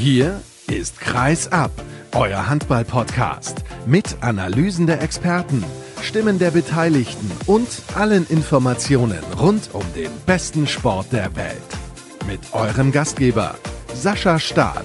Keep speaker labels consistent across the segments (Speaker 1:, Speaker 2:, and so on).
Speaker 1: Hier ist Kreis ab, euer Handball-Podcast mit Analysen der Experten, Stimmen der Beteiligten und allen Informationen rund um den besten Sport der Welt. Mit eurem Gastgeber Sascha Staat.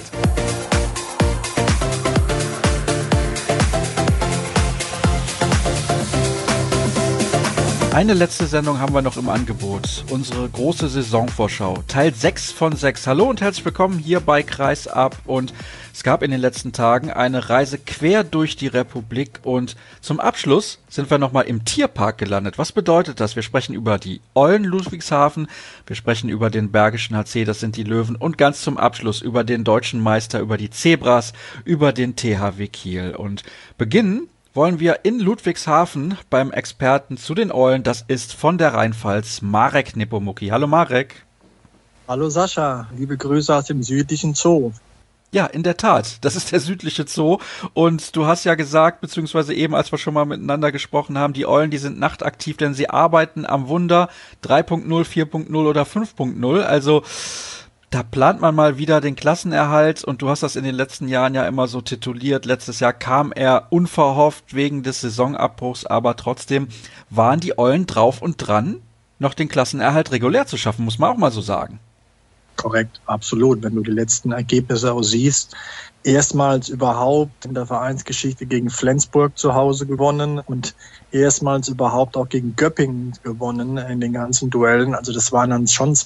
Speaker 2: Eine letzte Sendung haben wir noch im Angebot. Unsere große Saisonvorschau. Teil 6 von 6. Hallo und herzlich willkommen hier bei Kreis ab. Und es gab in den letzten Tagen eine Reise quer durch die Republik. Und zum Abschluss sind wir nochmal im Tierpark gelandet. Was bedeutet das? Wir sprechen über die Eulen Ludwigshafen. Wir sprechen über den Bergischen HC, das sind die Löwen. Und ganz zum Abschluss über den deutschen Meister, über die Zebras, über den THW Kiel. Und beginnen wollen wir in Ludwigshafen beim Experten zu den Eulen. Das ist von der Rheinpfalz Marek Nepomuk. Hallo Marek.
Speaker 3: Hallo Sascha, liebe Grüße aus dem südlichen Zoo.
Speaker 2: Ja, in der Tat, das ist der südliche Zoo und du hast ja gesagt, beziehungsweise eben, als wir schon mal miteinander gesprochen haben, die Eulen, die sind nachtaktiv, denn sie arbeiten am Wunder 3.0, 4.0 oder 5.0, also da plant man mal wieder den Klassenerhalt und du hast das in den letzten Jahren ja immer so tituliert. Letztes Jahr kam er unverhofft wegen des Saisonabbruchs, aber trotzdem waren die Eulen drauf und dran, noch den Klassenerhalt regulär zu schaffen, muss man auch mal so sagen.
Speaker 3: Korrekt, absolut. Wenn du die letzten Ergebnisse auch siehst, erstmals überhaupt in der Vereinsgeschichte gegen Flensburg zu Hause gewonnen und erstmals überhaupt auch gegen Göppingen gewonnen in den ganzen Duellen. Also das waren dann schon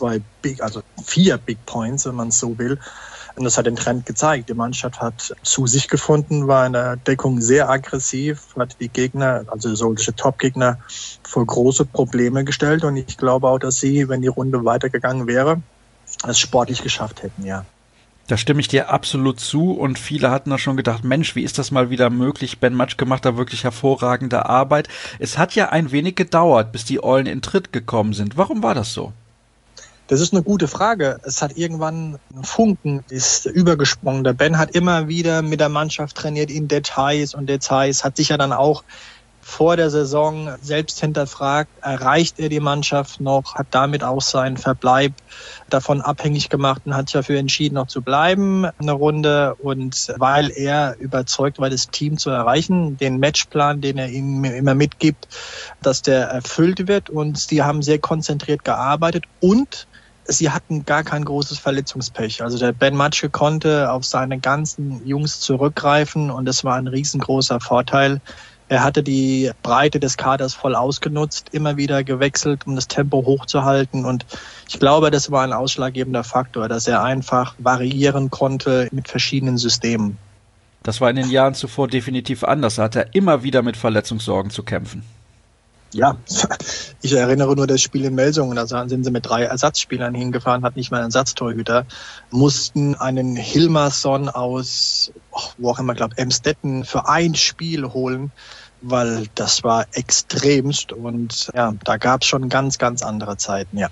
Speaker 3: 4 Big Points, wenn man es so will. Und das hat den Trend gezeigt. Die Mannschaft hat zu sich gefunden, war in der Deckung sehr aggressiv, hat die Gegner, also solche Top-Gegner, vor große Probleme gestellt. Und ich glaube auch, dass sie, wenn die Runde weitergegangen wäre, es sportlich geschafft hätten, ja.
Speaker 2: Da stimme ich dir absolut zu und viele hatten da schon gedacht, Mensch, wie ist das mal wieder möglich? Ben Matschke macht da wirklich hervorragende Arbeit. Es hat ja ein wenig gedauert, bis die Eulen in Tritt gekommen sind. Warum war das so?
Speaker 3: Das ist eine gute Frage. Es hat irgendwann ein Funken ist übergesprungen. Der Ben hat immer wieder mit der Mannschaft trainiert in Details, hat sich ja dann auch vor der Saison selbst hinterfragt, erreicht er die Mannschaft noch, hat damit auch seinen Verbleib davon abhängig gemacht und hat sich dafür entschieden, noch zu bleiben, eine Runde. Und weil er überzeugt war, das Team zu erreichen, den Matchplan, den er ihnen immer mitgibt, dass der erfüllt wird. Und sie haben sehr konzentriert gearbeitet und sie hatten gar kein großes Verletzungspech. Also der Ben Matschke konnte auf seine ganzen Jungs zurückgreifen und das war ein riesengroßer Vorteil. Er hatte die Breite des Kaders voll ausgenutzt, immer wieder gewechselt, um das Tempo hochzuhalten. Und ich glaube, das war ein ausschlaggebender Faktor, dass er einfach variieren konnte mit verschiedenen Systemen.
Speaker 2: Das war in den Jahren zuvor definitiv anders. Da hat er immer wieder mit Verletzungssorgen zu kämpfen.
Speaker 3: Ja, ich erinnere nur das Spiel in Melsungen, da sind sie mit 3 Ersatzspielern hingefahren, hat nicht mal einen Ersatztorhüter, mussten einen Hilmarsson aus, wo auch immer, Emstetten für ein Spiel holen, weil das war extremst und ja, da gab es schon ganz, ganz andere Zeiten, ja.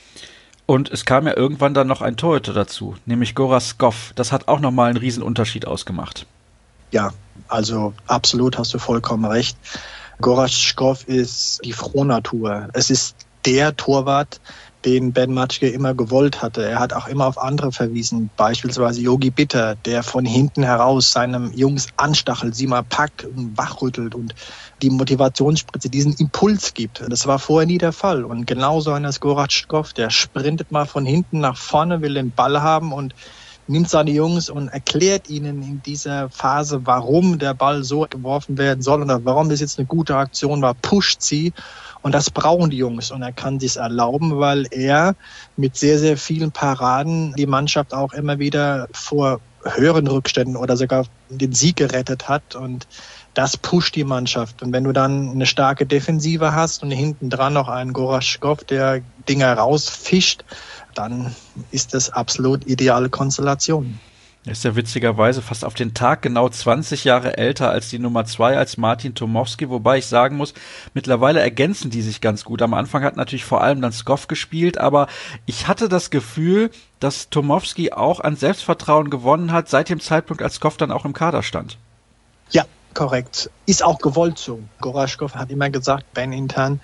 Speaker 2: Und es kam ja irgendwann dann noch ein Torhüter dazu, nämlich Gorazd Skov. Das hat auch nochmal einen Riesenunterschied ausgemacht.
Speaker 3: Ja, also absolut, hast du vollkommen recht. Gorazd Skov ist die Frohnatur. Es ist der Torwart, den Ben Matschke immer gewollt hatte. Er hat auch immer auf andere verwiesen, beispielsweise Yogi Bitter, der von hinten heraus seinem Jungs anstachelt, sie mal packt und wachrüttelt und die Motivationsspritze, diesen Impuls gibt. Das war vorher nie der Fall. Und genauso einer ist Gorazd Skov, der sprintet mal von hinten nach vorne, will den Ball haben und nimmt seine Jungs und erklärt ihnen in dieser Phase, warum der Ball so geworfen werden soll oder warum das jetzt eine gute Aktion war, pusht sie. Und das brauchen die Jungs. Und er kann sich erlauben, weil er mit sehr, sehr vielen Paraden die Mannschaft auch immer wieder vor höheren Rückständen oder sogar den Sieg gerettet hat. Und das pusht die Mannschaft. Und wenn du dann eine starke Defensive hast und hinten dran noch einen Gorazd Skov, der Dinger rausfischt, dann ist das absolut ideale Konstellation.
Speaker 2: Er ist ja witzigerweise fast auf den Tag genau 20 Jahre älter als die Nummer 2, als Martin Tomowski, wobei ich sagen muss, mittlerweile ergänzen die sich ganz gut. Am Anfang hat natürlich vor allem dann Skov gespielt, aber ich hatte das Gefühl, dass Tomowski auch an Selbstvertrauen gewonnen hat, seit dem Zeitpunkt, als Skov dann auch im Kader stand.
Speaker 3: Ja, korrekt. Ist auch gewollt so. Gorazd Skov hat immer gesagt, Ben intern,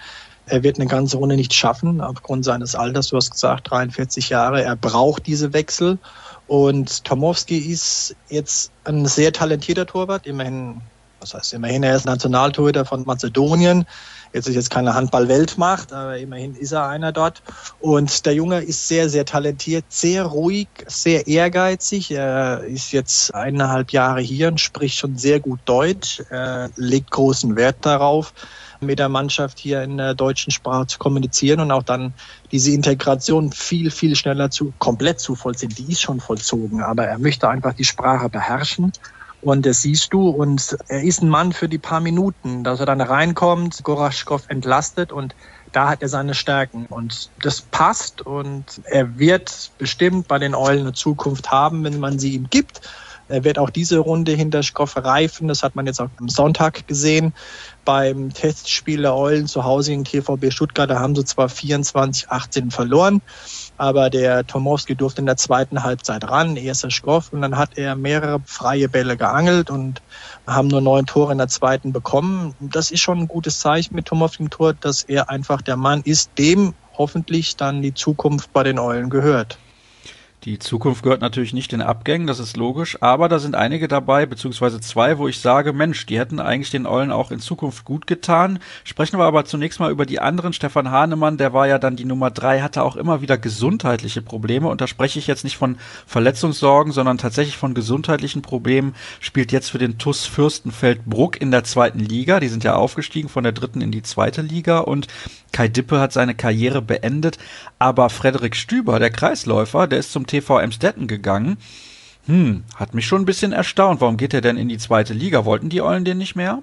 Speaker 3: Er wird eine ganze Runde nicht schaffen, aufgrund seines Alters. Du hast gesagt, 43 Jahre. Er braucht diese Wechsel. Und Tomowski ist jetzt ein sehr talentierter Torwart. Immerhin, er ist Nationaltorhüter von Mazedonien. Jetzt ist jetzt keine Handball-Weltmacht, aber immerhin ist er einer dort. Und der Junge ist sehr, sehr talentiert, sehr ruhig, sehr ehrgeizig. Er ist jetzt 1,5 Jahre hier und spricht schon sehr gut Deutsch. Er legt großen Wert darauf, mit der Mannschaft hier in der deutschen Sprache zu kommunizieren und auch dann diese Integration viel, viel schneller komplett zu vollziehen. Die ist schon vollzogen, aber er möchte einfach die Sprache beherrschen. Und das siehst du, und er ist ein Mann für die paar Minuten, dass er dann reinkommt, Goraschkow entlastet, und da hat er seine Stärken. Und das passt, und er wird bestimmt bei den Eulen eine Zukunft haben, wenn man sie ihm gibt. Er wird auch diese Runde hinter Schkoff reifen. Das hat man jetzt auch am Sonntag gesehen beim Testspiel der Eulen zu Hause gegen TVB Stuttgart. Da haben sie zwar 24-18 verloren, aber der Tomowski durfte in der zweiten Halbzeit ran, erster Schkoff, und dann hat er mehrere freie Bälle geangelt und haben nur 9 Tore in der zweiten bekommen. Das ist schon ein gutes Zeichen mit Tomowski im Tor, dass er einfach der Mann ist, dem hoffentlich dann die Zukunft bei den Eulen gehört.
Speaker 2: Die Zukunft gehört natürlich nicht den Abgängen, das ist logisch, aber da sind einige dabei, beziehungsweise 2, wo ich sage, Mensch, die hätten eigentlich den Eulen auch in Zukunft gut getan. Sprechen wir aber zunächst mal über die anderen. Stefan Hahnemann, der war ja dann die Nummer 3, hatte auch immer wieder gesundheitliche Probleme, und da spreche ich jetzt nicht von Verletzungssorgen, sondern tatsächlich von gesundheitlichen Problemen, spielt jetzt für den TuS Fürstenfeldbruck in der 2. Liga. Die sind ja aufgestiegen von der 3. in die 2. Liga, und Kai Dippe hat seine Karriere beendet, aber Frederik Stüber, der Kreisläufer, der ist zum TV Emstetten gegangen. Hat mich schon ein bisschen erstaunt. Warum geht er denn in die 2. Liga? Wollten die Eulen den nicht mehr?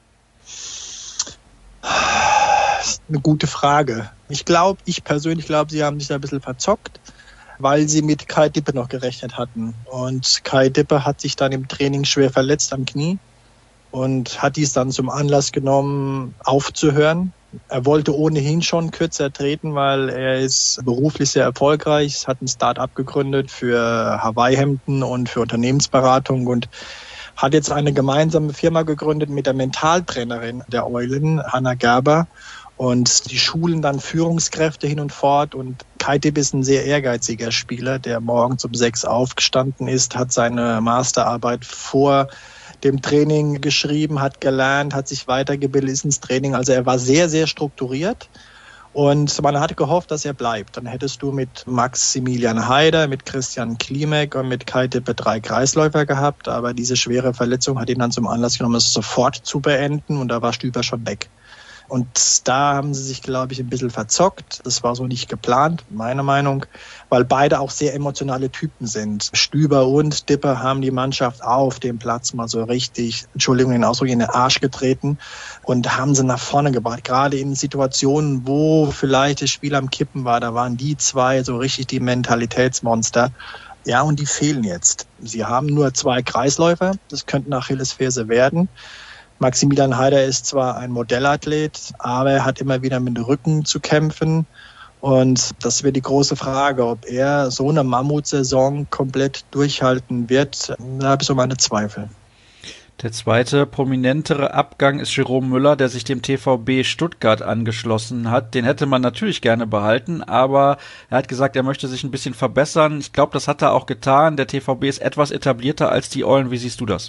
Speaker 3: Das ist eine gute Frage. Ich persönlich glaube, sie haben sich da ein bisschen verzockt, weil sie mit Kai Dippe noch gerechnet hatten. Und Kai Dippe hat sich dann im Training schwer verletzt am Knie und hat dies dann zum Anlass genommen, aufzuhören. Er wollte ohnehin schon kürzer treten, weil er ist beruflich sehr erfolgreich, hat ein Start-up gegründet für Hawaii-Hemden und für Unternehmensberatung und hat jetzt eine gemeinsame Firma gegründet mit der Mentaltrainerin der Eulen, Hanna Gerber. Und die schulen dann Führungskräfte hin und fort. Und Kai Dippe ist ein sehr ehrgeiziger Spieler, der morgens um 6 aufgestanden ist, hat seine Masterarbeit vor dem Training geschrieben, hat gelernt, hat sich weitergebildet, ist ins Training. Also er war sehr, sehr strukturiert, und man hatte gehofft, dass er bleibt. Dann hättest du mit Maximilian Haider, mit Christian Klimek und mit Kai Dippe 3 Kreisläufer gehabt, aber diese schwere Verletzung hat ihn dann zum Anlass genommen, es sofort zu beenden, und da war Stüber schon weg. Und da haben sie sich, glaube ich, ein bisschen verzockt. Das war so nicht geplant, meiner Meinung, weil beide auch sehr emotionale Typen sind. Stüber und Dippe haben die Mannschaft auf dem Platz mal so richtig, Entschuldigung den Ausdruck, in den Arsch getreten und haben sie nach vorne gebracht. Gerade in Situationen, wo vielleicht das Spiel am Kippen war, da waren die 2 so richtig die Mentalitätsmonster. Ja, und die fehlen jetzt. Sie haben nur 2 Kreisläufer, das könnten Achillesferse werden. Maximilian Haider ist zwar ein Modellathlet, aber er hat immer wieder mit dem Rücken zu kämpfen. Und das wird die große Frage, ob er so eine Mammutsaison komplett durchhalten wird. Da habe ich so meine Zweifel.
Speaker 2: Der zweite prominentere Abgang ist Jerome Müller, der sich dem TVB Stuttgart angeschlossen hat. Den hätte man natürlich gerne behalten, aber er hat gesagt, er möchte sich ein bisschen verbessern. Ich glaube, das hat er auch getan. Der TVB ist etwas etablierter als die Eulen. Wie siehst du das?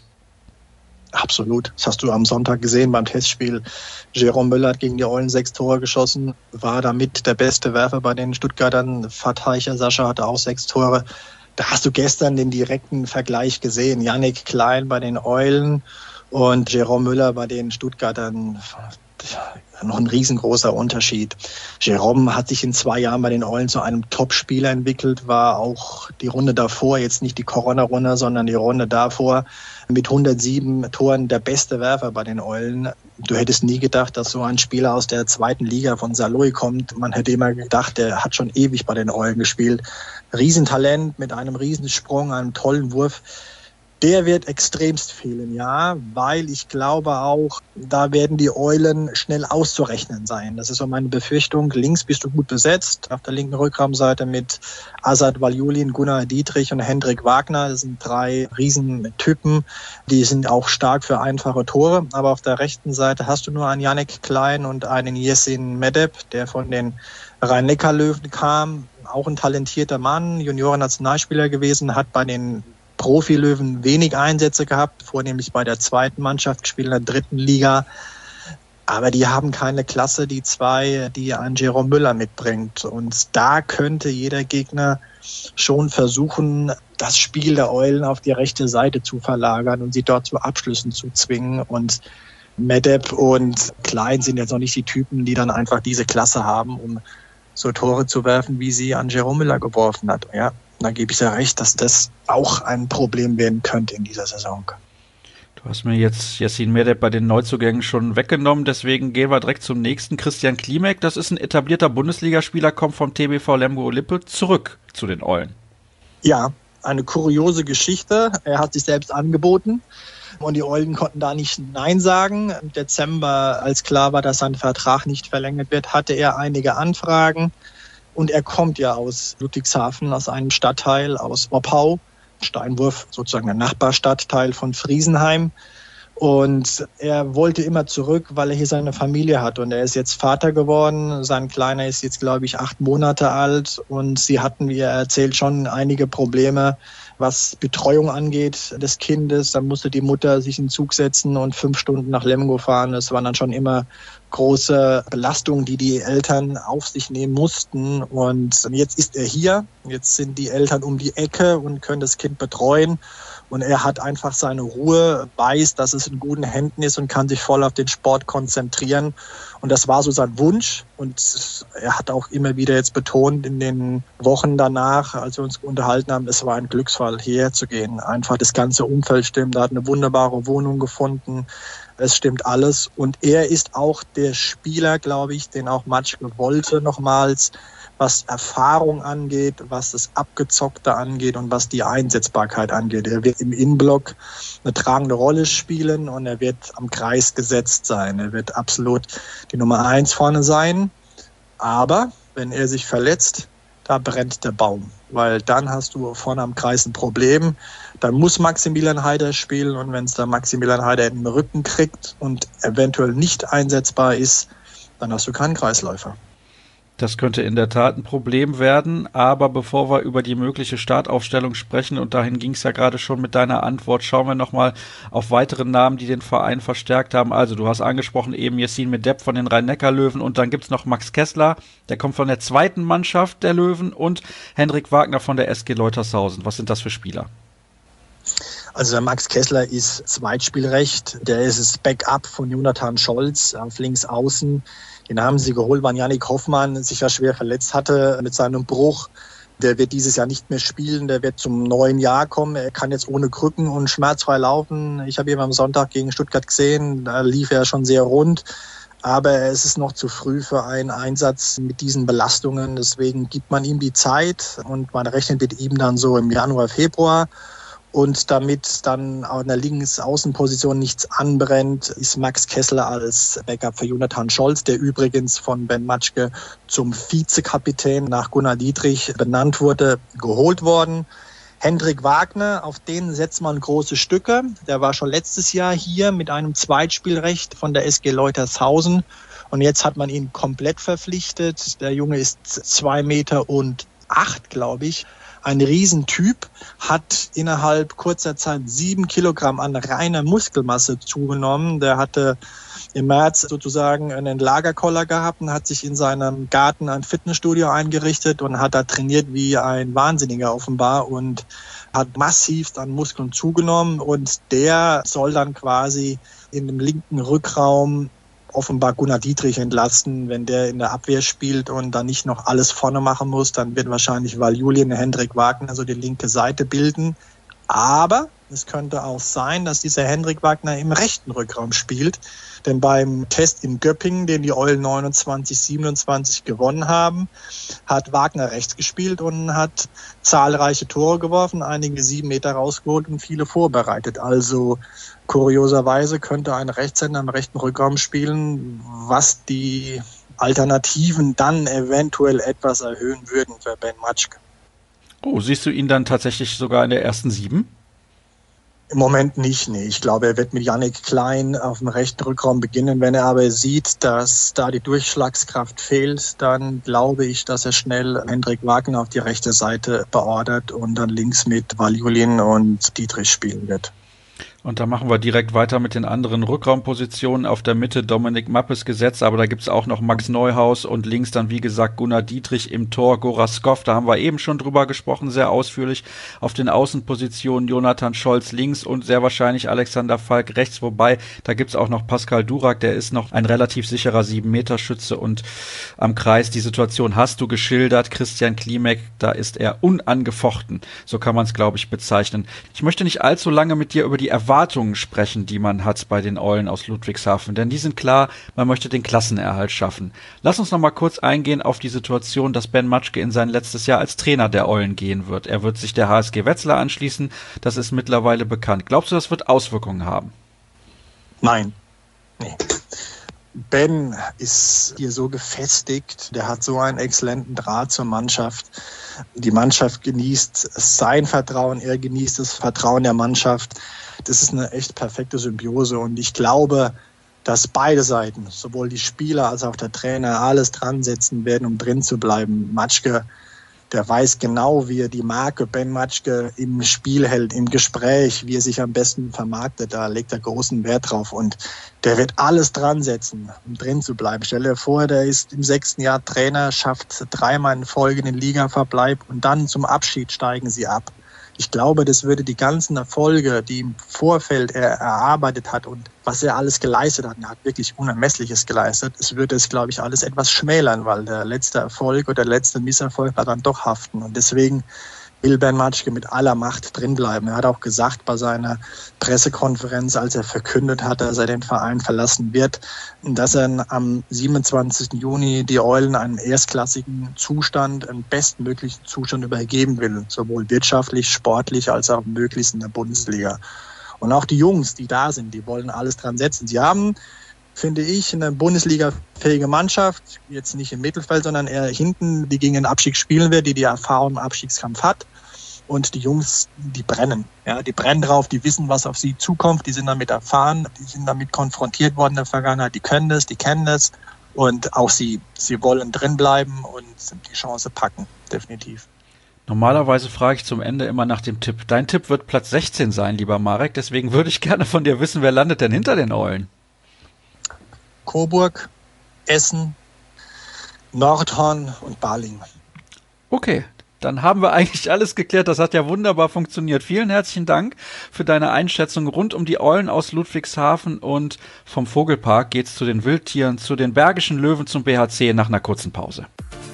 Speaker 3: Absolut. Das hast du am Sonntag gesehen beim Testspiel. Jerome Müller hat gegen die Eulen 6 Tore geschossen, war damit der beste Werfer bei den Stuttgartern. Fatheicher Sascha hatte auch 6 Tore. Da hast du gestern den direkten Vergleich gesehen. Yannick Klein bei den Eulen und Jerome Müller bei den Stuttgartern. Noch ein riesengroßer Unterschied. Jerome hat sich in 2 Jahren bei den Eulen zu einem Top-Spieler entwickelt, war auch die Runde davor, jetzt nicht die Corona-Runde, sondern die Runde davor, mit 107 Toren der beste Werfer bei den Eulen. Du hättest nie gedacht, dass so ein Spieler aus der 2. Liga von Saarlouis kommt. Man hätte immer gedacht, der hat schon ewig bei den Eulen gespielt. Riesentalent mit einem Riesensprung, einem tollen Wurf. Der wird extremst fehlen, ja, weil ich glaube auch, da werden die Eulen schnell auszurechnen sein. Das ist so meine Befürchtung. Links bist du gut besetzt, auf der linken Rückraumseite mit Azad Valjulin, Gunnar Dietrich und Hendrik Wagner. Das sind 3 Riesentypen, die sind auch stark für einfache Tore. Aber auf der rechten Seite hast du nur einen Yannick Klein und einen Yesin Medeb, der von den Rhein-Neckar-Löwen kam. Auch ein talentierter Mann, Junioren-Nationalspieler gewesen, hat bei den Profilöwen wenig Einsätze gehabt, vornehmlich bei der zweiten Mannschaft, gespielt in der 3. Liga. Aber die haben keine Klasse, die 2, die ein Jerome Müller mitbringt. Und da könnte jeder Gegner schon versuchen, das Spiel der Eulen auf die rechte Seite zu verlagern und sie dort zu Abschlüssen zu zwingen. Und Medeb und Klein sind jetzt noch nicht die Typen, die dann einfach diese Klasse haben, um so Tore zu werfen, wie sie an Jerome Müller geworfen hat. Ja. Da gebe ich ja recht, dass das auch ein Problem werden könnte in dieser Saison.
Speaker 2: Du hast mir jetzt Yesin Medeb bei den Neuzugängen schon weggenommen, deswegen gehen wir direkt zum nächsten. Christian Klimek, das ist ein etablierter Bundesligaspieler, kommt vom TBV Lemgo-Lippe zurück zu den Eulen.
Speaker 3: Ja, eine kuriose Geschichte. Er hat sich selbst angeboten und die Eulen konnten da nicht Nein sagen. Im Dezember, als klar war, dass sein Vertrag nicht verlängert wird, hatte er einige Anfragen. Und er kommt ja aus Ludwigshafen, aus einem Stadtteil, aus Oppau, Steinwurf, sozusagen der Nachbarstadtteil von Friesenheim. Und er wollte immer zurück, weil er hier seine Familie hat. Und er ist jetzt Vater geworden. Sein Kleiner ist jetzt, glaube ich, 8 Monate alt. Und sie hatten, wie er erzählt, schon einige Probleme, was Betreuung angeht des Kindes. Dann musste die Mutter sich in den Zug setzen und 5 Stunden nach Lemgo fahren. Das waren dann schon immer große Belastungen, die die Eltern auf sich nehmen mussten. Und jetzt ist er hier. Jetzt sind die Eltern um die Ecke und können das Kind betreuen. Und er hat einfach seine Ruhe, weiß, dass es in guten Händen ist und kann sich voll auf den Sport konzentrieren. Und das war so sein Wunsch. Und er hat auch immer wieder jetzt betont in den Wochen danach, als wir uns unterhalten haben, es war ein Glücksfall, hierher zu gehen. Einfach das ganze Umfeld stimmt. Er hat eine wunderbare Wohnung gefunden. Es stimmt alles. Und er ist auch der Spieler, glaube ich, den auch Matschke wollte nochmals, was Erfahrung angeht, was das Abgezockte angeht und was die Einsetzbarkeit angeht. Er wird im Innenblock eine tragende Rolle spielen und er wird am Kreis gesetzt sein. Er wird absolut die Nummer 1 vorne sein. Aber wenn er sich verletzt, da brennt der Baum. Weil dann hast du vorne am Kreis ein Problem. Dann muss Maximilian Heider spielen und wenn es dann Maximilian Heider in den Rücken kriegt und eventuell nicht einsetzbar ist, dann hast du keinen Kreisläufer.
Speaker 2: Das könnte in der Tat ein Problem werden, aber bevor wir über die mögliche Startaufstellung sprechen, und dahin ging es ja gerade schon mit deiner Antwort, schauen wir nochmal auf weitere Namen, die den Verein verstärkt haben. Also du hast angesprochen eben Yesin Medeb von den Rhein-Neckar-Löwen und dann gibt's noch Max Kessler, der kommt von der zweiten Mannschaft der Löwen und Hendrik Wagner von der SG Leutershausen. Was sind das für Spieler?
Speaker 3: Also der Max Kessler ist Zweitspielrecht, der ist das Backup von Jonathan Scholz auf links außen. Den haben sie geholt, weil Yannick Hoffmann sich ja schwer verletzt hatte mit seinem Bruch. Der wird dieses Jahr nicht mehr spielen, der wird zum neuen Jahr kommen. Er kann jetzt ohne Krücken und schmerzfrei laufen. Ich habe ihn am Sonntag gegen Stuttgart gesehen, da lief er schon sehr rund. Aber es ist noch zu früh für einen Einsatz mit diesen Belastungen. Deswegen gibt man ihm die Zeit und man rechnet mit ihm dann so im Januar, Februar. Und damit dann auch in der Linksaußenposition nichts anbrennt, ist Max Kessler als Backup für Jonathan Scholz, der übrigens von Ben Matschke zum Vizekapitän nach Gunnar Dietrich benannt wurde, geholt worden. Hendrik Wagner, auf den setzt man große Stücke. Der war schon letztes Jahr hier mit einem Zweitspielrecht von der SG Leutershausen. Und jetzt hat man ihn komplett verpflichtet. Der Junge ist 2,8 Meter, glaube ich. Ein Riesentyp, hat innerhalb kurzer Zeit 7 Kilogramm an reiner Muskelmasse zugenommen. Der hatte im März sozusagen einen Lagerkoller gehabt und hat sich in seinem Garten ein Fitnessstudio eingerichtet und hat da trainiert wie ein Wahnsinniger offenbar und hat massivst an Muskeln zugenommen. Und der soll dann quasi in dem linken Rückraum offenbar Gunnar Dietrich entlasten, wenn der in der Abwehr spielt und dann nicht noch alles vorne machen muss, dann wird wahrscheinlich Valjulin, Hendrik Wagner so die linke Seite bilden. Aber Es könnte auch sein, dass dieser Hendrik Wagner im rechten Rückraum spielt. Denn beim Test in Göppingen, den die Eulen 29-27 gewonnen haben, hat Wagner rechts gespielt und hat zahlreiche Tore geworfen, einige 7 Meter rausgeholt und viele vorbereitet. Also kurioserweise könnte ein Rechtshänder im rechten Rückraum spielen, was die Alternativen dann eventuell etwas erhöhen würden für Ben Matschke.
Speaker 2: Oh, siehst du ihn dann tatsächlich sogar in der ersten 7?
Speaker 3: Im Moment nicht, nee. Ich glaube, er wird mit Yannick Klein auf dem rechten Rückraum beginnen. Wenn er aber sieht, dass da die Durchschlagskraft fehlt, dann glaube ich, dass er schnell Hendrik Wagner auf die rechte Seite beordert und dann links mit Valjulin und Dietrich spielen wird.
Speaker 2: Und da machen wir direkt weiter mit den anderen Rückraumpositionen. Auf der Mitte Dominik Mappes gesetzt, aber da gibt's auch noch Max Neuhaus und links dann, wie gesagt, Gunnar Dietrich im Tor, Goraskov, da haben wir eben schon drüber gesprochen, sehr ausführlich. Auf den Außenpositionen Jonathan Scholz links und sehr wahrscheinlich Alexander Falk rechts, wobei da gibt's auch noch Pascal Durak, der ist noch ein relativ sicherer 7-Meter-Schütze und am Kreis, die Situation hast du geschildert, Christian Klimek, da ist er unangefochten, so kann man es, glaube ich, bezeichnen. Ich möchte nicht allzu lange mit dir über die Erwartungen sprechen, die man hat bei den Eulen aus Ludwigshafen, denn die sind klar, man möchte den Klassenerhalt schaffen. Lass uns noch mal kurz eingehen auf die Situation, dass Ben Matschke in sein letztes Jahr als Trainer der Eulen gehen wird. Er wird sich der HSG Wetzlar anschließen, das ist mittlerweile bekannt. Glaubst du, das wird Auswirkungen haben?
Speaker 3: Nein, nee. Ben ist hier so gefestigt, der hat so einen exzellenten Draht zur Mannschaft. Die Mannschaft genießt sein Vertrauen, er genießt das Vertrauen der Mannschaft. Das ist eine echt perfekte Symbiose und ich glaube, dass beide Seiten, sowohl die Spieler als auch der Trainer, alles dran setzen werden, um drin zu bleiben. Matschke, der weiß genau, wie er die Marke Ben Matschke im Spiel hält, im Gespräch, wie er sich am besten vermarktet. Da legt er großen Wert drauf und der wird alles dran setzen, um drin zu bleiben. Stell dir vor, der ist im 6. Jahr Trainer, schafft 3-mal in Folge den Ligaverbleib und dann zum Abschied steigen sie ab. Ich glaube, das würde die ganzen Erfolge, die im Vorfeld er erarbeitet hat und was er alles geleistet hat, er hat wirklich Unermessliches geleistet, es würde es, glaube ich, alles etwas schmälern, weil der letzte Erfolg oder der letzte Misserfolg war dann doch haften. Und deswegen will Ben Matschke mit aller Macht drinbleiben. Er hat auch gesagt bei seiner Pressekonferenz, als er verkündet hat, dass er den Verein verlassen wird, dass er am 27. Juni die Eulen einen erstklassigen Zustand, einen bestmöglichen Zustand übergeben will, sowohl wirtschaftlich, sportlich als auch möglichst in der Bundesliga. Und auch die Jungs, die da sind, die wollen alles dran setzen. Sie haben, finde ich, eine Bundesliga-fähige Mannschaft, jetzt nicht im Mittelfeld, sondern eher hinten, die gegen den Abstieg spielen wird, die Erfahrung im Abstiegskampf hat. Und die Jungs, die brennen. Ja, die brennen drauf, die wissen, was auf sie zukommt, die sind damit erfahren, die sind damit konfrontiert worden in der Vergangenheit, die können das, die kennen das. Und auch sie wollen drinbleiben und die Chance packen, definitiv.
Speaker 2: Normalerweise frage ich zum Ende immer nach dem Tipp. Dein Tipp wird Platz 16 sein, lieber Marek, deswegen würde ich gerne von dir wissen, wer landet denn hinter den Eulen?
Speaker 3: Coburg, Essen, Nordhorn und Balingen.
Speaker 2: Okay, dann haben wir eigentlich alles geklärt. Das hat ja wunderbar funktioniert. Vielen herzlichen Dank für deine Einschätzung rund um die Eulen aus Ludwigshafen und vom Vogelpark geht's zu den Wildtieren, zu den Bergischen Löwen, zum BHC nach einer kurzen Pause.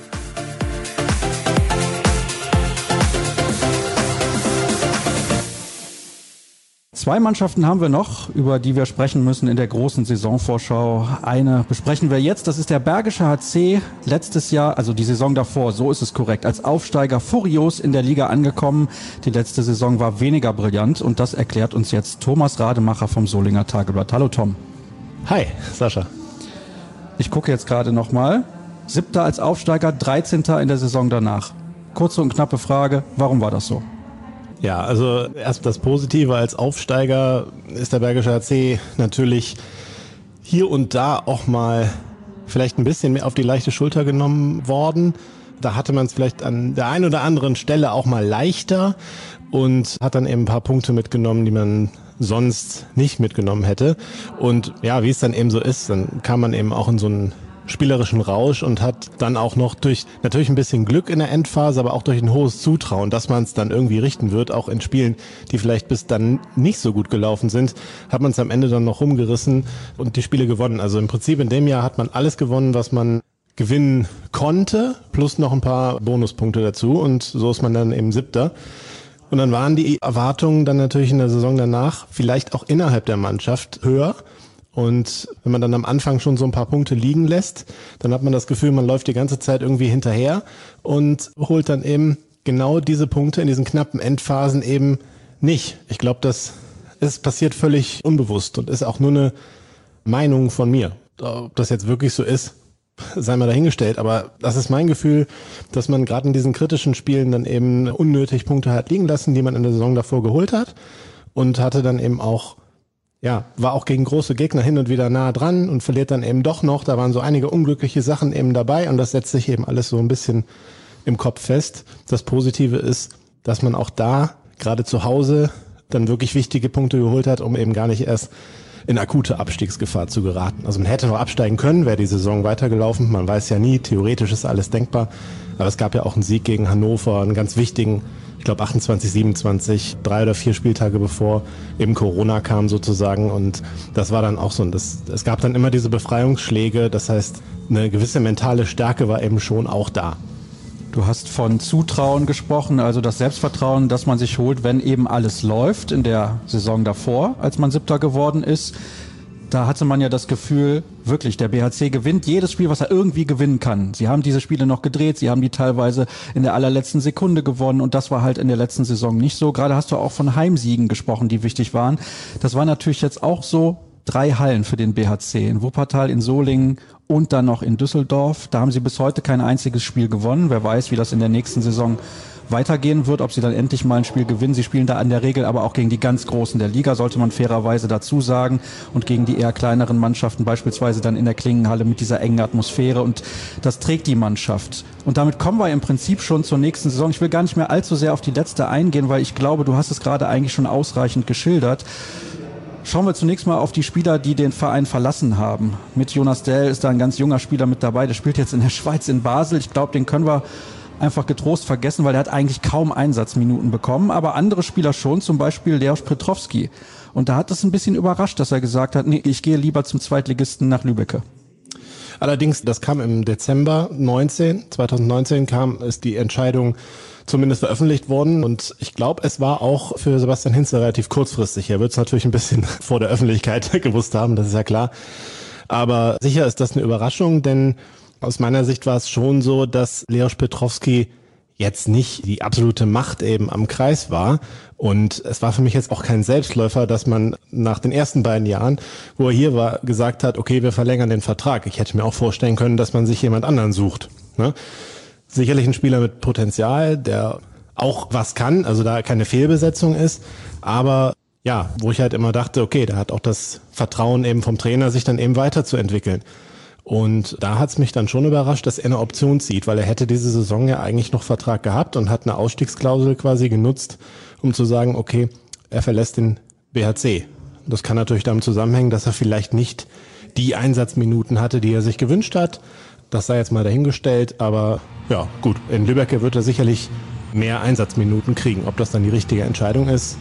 Speaker 2: Zwei Mannschaften haben wir noch, über die wir sprechen müssen in der großen Saisonvorschau. Eine besprechen wir jetzt, das ist der Bergische HC, letztes Jahr, also die Saison davor, so ist es korrekt, als Aufsteiger furios in der Liga angekommen. Die letzte Saison war weniger brillant und das erklärt uns jetzt Thomas Rademacher vom Solinger Tageblatt. Hallo Tom.
Speaker 4: Hi, Sascha.
Speaker 2: Ich gucke jetzt gerade nochmal. 7. als Aufsteiger, 13. in der Saison danach. Kurze und knappe Frage, warum war das so?
Speaker 4: Ja, also erst das Positive, als Aufsteiger ist der Bergische HC natürlich hier und da auch mal vielleicht ein bisschen mehr auf die leichte Schulter genommen worden. Da hatte man es vielleicht an der einen oder anderen Stelle auch mal leichter und hat dann eben ein paar Punkte mitgenommen, die man sonst nicht mitgenommen hätte. Und ja, wie es dann eben so ist, dann kam man eben auch in so einen spielerischen Rausch und hat dann auch noch durch natürlich ein bisschen Glück in der Endphase, aber auch durch ein hohes Zutrauen, dass man es dann irgendwie richten wird, auch in Spielen, die vielleicht bis dann nicht so gut gelaufen sind, hat man es am Ende dann noch rumgerissen und die Spiele gewonnen. Also im Prinzip in dem Jahr hat man alles gewonnen, was man gewinnen konnte, plus noch ein paar Bonuspunkte dazu und so ist man dann eben 7. Und dann waren die Erwartungen dann natürlich in der Saison danach vielleicht auch innerhalb der Mannschaft höher. Und wenn man dann am Anfang schon so ein paar Punkte liegen lässt, dann hat man das Gefühl, man läuft die ganze Zeit irgendwie hinterher und holt dann eben genau diese Punkte in diesen knappen Endphasen eben nicht. Ich glaube, das ist passiert völlig unbewusst und ist auch nur eine Meinung von mir. Ob das jetzt wirklich so ist, sei mal dahingestellt, aber das ist mein Gefühl, dass man gerade in diesen kritischen Spielen dann eben unnötig Punkte hat liegen lassen, die man in der Saison davor geholt hat und hatte dann eben auch, ja, war auch gegen große Gegner hin und wieder nah dran und verliert dann eben doch noch. Da waren so einige unglückliche Sachen eben dabei und das setzt sich eben alles so ein bisschen im Kopf fest. Das Positive ist, dass man auch da, gerade zu Hause, dann wirklich wichtige Punkte geholt hat, um eben gar nicht erst in akute Abstiegsgefahr zu geraten. Also man hätte noch absteigen können, wäre die Saison weitergelaufen. Man weiß ja nie, theoretisch ist alles denkbar. Aber es gab ja auch einen Sieg gegen Hannover, einen ganz wichtigen, ich glaube 28, 27, 3 oder 4 Spieltage bevor eben Corona kam sozusagen. Und das war dann auch so. Und es gab dann immer diese Befreiungsschläge. Das heißt, eine gewisse mentale Stärke war eben schon auch da.
Speaker 2: Du hast von Zutrauen gesprochen, also das Selbstvertrauen, das man sich holt, wenn eben alles läuft. In der Saison davor, als man 7. geworden ist, da hatte man ja das Gefühl, wirklich, der BHC gewinnt jedes Spiel, was er irgendwie gewinnen kann. Sie haben diese Spiele noch gedreht, sie haben die teilweise in der allerletzten Sekunde gewonnen und das war halt in der letzten Saison nicht so. Gerade hast du auch von Heimsiegen gesprochen, die wichtig waren. Das war natürlich jetzt auch so. 3 Hallen für den BHC, in Wuppertal, in Solingen und dann noch in Düsseldorf. Da haben sie bis heute kein einziges Spiel gewonnen. Wer weiß, wie das in der nächsten Saison weitergehen wird, ob sie dann endlich mal ein Spiel gewinnen. Sie spielen da in der Regel aber auch gegen die ganz Großen der Liga, sollte man fairerweise dazu sagen. Und gegen die eher kleineren Mannschaften, beispielsweise dann in der Klingenhalle mit dieser engen Atmosphäre. Und das trägt die Mannschaft. Und damit kommen wir im Prinzip schon zur nächsten Saison. Ich will gar nicht mehr allzu sehr auf die letzte eingehen, weil ich glaube, du hast es gerade eigentlich schon ausreichend geschildert. Schauen wir zunächst mal auf die Spieler, die den Verein verlassen haben. Mit Jonas Dell ist da ein ganz junger Spieler mit dabei, der spielt jetzt in der Schweiz in Basel. Ich glaube, den können wir einfach getrost vergessen, weil der hat eigentlich kaum Einsatzminuten bekommen. Aber andere Spieler schon, zum Beispiel Leoš Petrovský. Und da hat es ein bisschen überrascht, dass er gesagt hat, nee, ich gehe lieber zum Zweitligisten nach Lübbecke.
Speaker 4: Allerdings, das kam im Dezember 2019 ist die Entscheidung zumindest veröffentlicht worden und ich glaube, es war auch für Sebastian Hinze relativ kurzfristig. Er wird es natürlich ein bisschen vor der Öffentlichkeit gewusst haben, das ist ja klar. Aber sicher ist das eine Überraschung, denn aus meiner Sicht war es schon so, dass Leoš Petrovský jetzt nicht die absolute Macht eben am Kreis war. Und es war für mich jetzt auch kein Selbstläufer, dass man nach den ersten beiden Jahren, wo er hier war, gesagt hat, okay, wir verlängern den Vertrag. Ich hätte mir auch vorstellen können, dass man sich jemand anderen sucht. Ne? Sicherlich ein Spieler mit Potenzial, der auch was kann, also da keine Fehlbesetzung ist. Aber ja, wo ich halt immer dachte, okay, der hat auch das Vertrauen eben vom Trainer, sich dann eben weiterzuentwickeln. Und da hat's mich dann schon überrascht, dass er eine Option zieht, weil er hätte diese Saison ja eigentlich noch Vertrag gehabt und hat eine Ausstiegsklausel quasi genutzt, um zu sagen, okay, er verlässt den BHC. Das kann natürlich damit zusammenhängen, dass er vielleicht nicht die Einsatzminuten hatte, die er sich gewünscht hat. Das sei jetzt mal dahingestellt, aber ja, gut, in Lübbecke wird er sicherlich mehr Einsatzminuten kriegen. Ob das dann die richtige Entscheidung ist,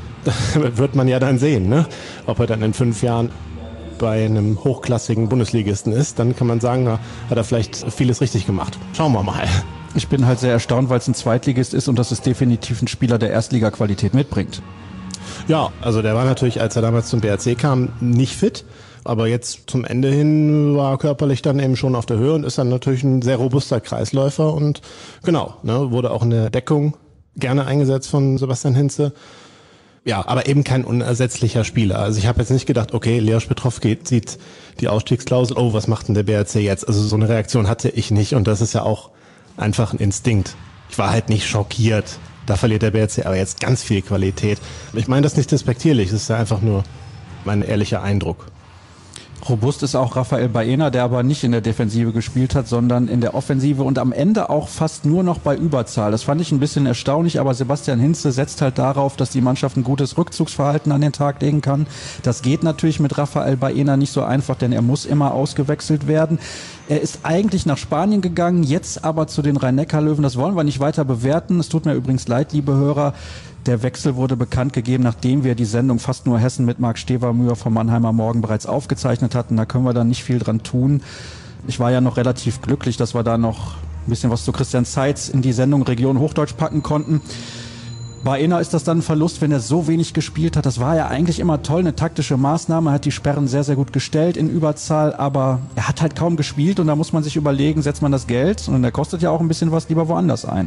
Speaker 4: wird man ja dann sehen, ne? Ob er dann in 5 Jahren bei einem hochklassigen Bundesligisten ist, dann kann man sagen, na, hat er vielleicht vieles richtig gemacht. Schauen wir mal.
Speaker 2: Ich bin halt sehr erstaunt, weil es ein Zweitligist ist und das ist definitiv ein Spieler, der Erstliga-Qualität mitbringt.
Speaker 4: Ja, also der war natürlich, als er damals zum BRC kam, nicht fit. Aber jetzt zum Ende hin war er körperlich dann eben schon auf der Höhe und ist dann natürlich ein sehr robuster Kreisläufer und genau, ne, wurde auch in der Deckung gerne eingesetzt von Sebastian Hinze. Ja, aber eben kein unersetzlicher Spieler. Also ich habe jetzt nicht gedacht, okay, Leoš Petrovský sieht die Ausstiegsklausel, oh, was macht denn der BRC jetzt? Also so eine Reaktion hatte ich nicht und das ist ja auch einfach ein Instinkt. Ich war halt nicht schockiert. Da verliert der BRC aber jetzt ganz viel Qualität. Ich meine das nicht despektierlich, das ist ja einfach nur mein ehrlicher Eindruck.
Speaker 2: Robust ist auch Rafael Baena, der aber nicht in der Defensive gespielt hat, sondern in der Offensive und am Ende auch fast nur noch bei Überzahl. Das fand ich ein bisschen erstaunlich, aber Sebastian Hinze setzt halt darauf, dass die Mannschaft ein gutes Rückzugsverhalten an den Tag legen kann. Das geht natürlich mit Rafael Baena nicht so einfach, denn er muss immer ausgewechselt werden. Er ist eigentlich nach Spanien gegangen, jetzt aber zu den Rhein-Neckar-Löwen. Das wollen wir nicht weiter bewerten. Es tut mir übrigens leid, liebe Hörer. Der Wechsel wurde bekannt gegeben, nachdem wir die Sendung Fast nur Hessen mit Marc Stevermüher vom Mannheimer Morgen bereits aufgezeichnet hatten. Da können wir dann nicht viel dran tun. Ich war ja noch relativ glücklich, dass wir da noch ein bisschen was zu Christian Zeitz in die Sendung Region Hochdeutsch packen konnten.
Speaker 5: Bei Ehner ist das dann ein Verlust, wenn er so wenig gespielt hat. Das war ja eigentlich immer toll, eine taktische Maßnahme, hat die Sperren sehr, sehr gut gestellt in Überzahl, aber er hat halt kaum gespielt und da muss man sich überlegen, setzt man das Geld, und der kostet ja auch ein bisschen was, lieber woanders ein.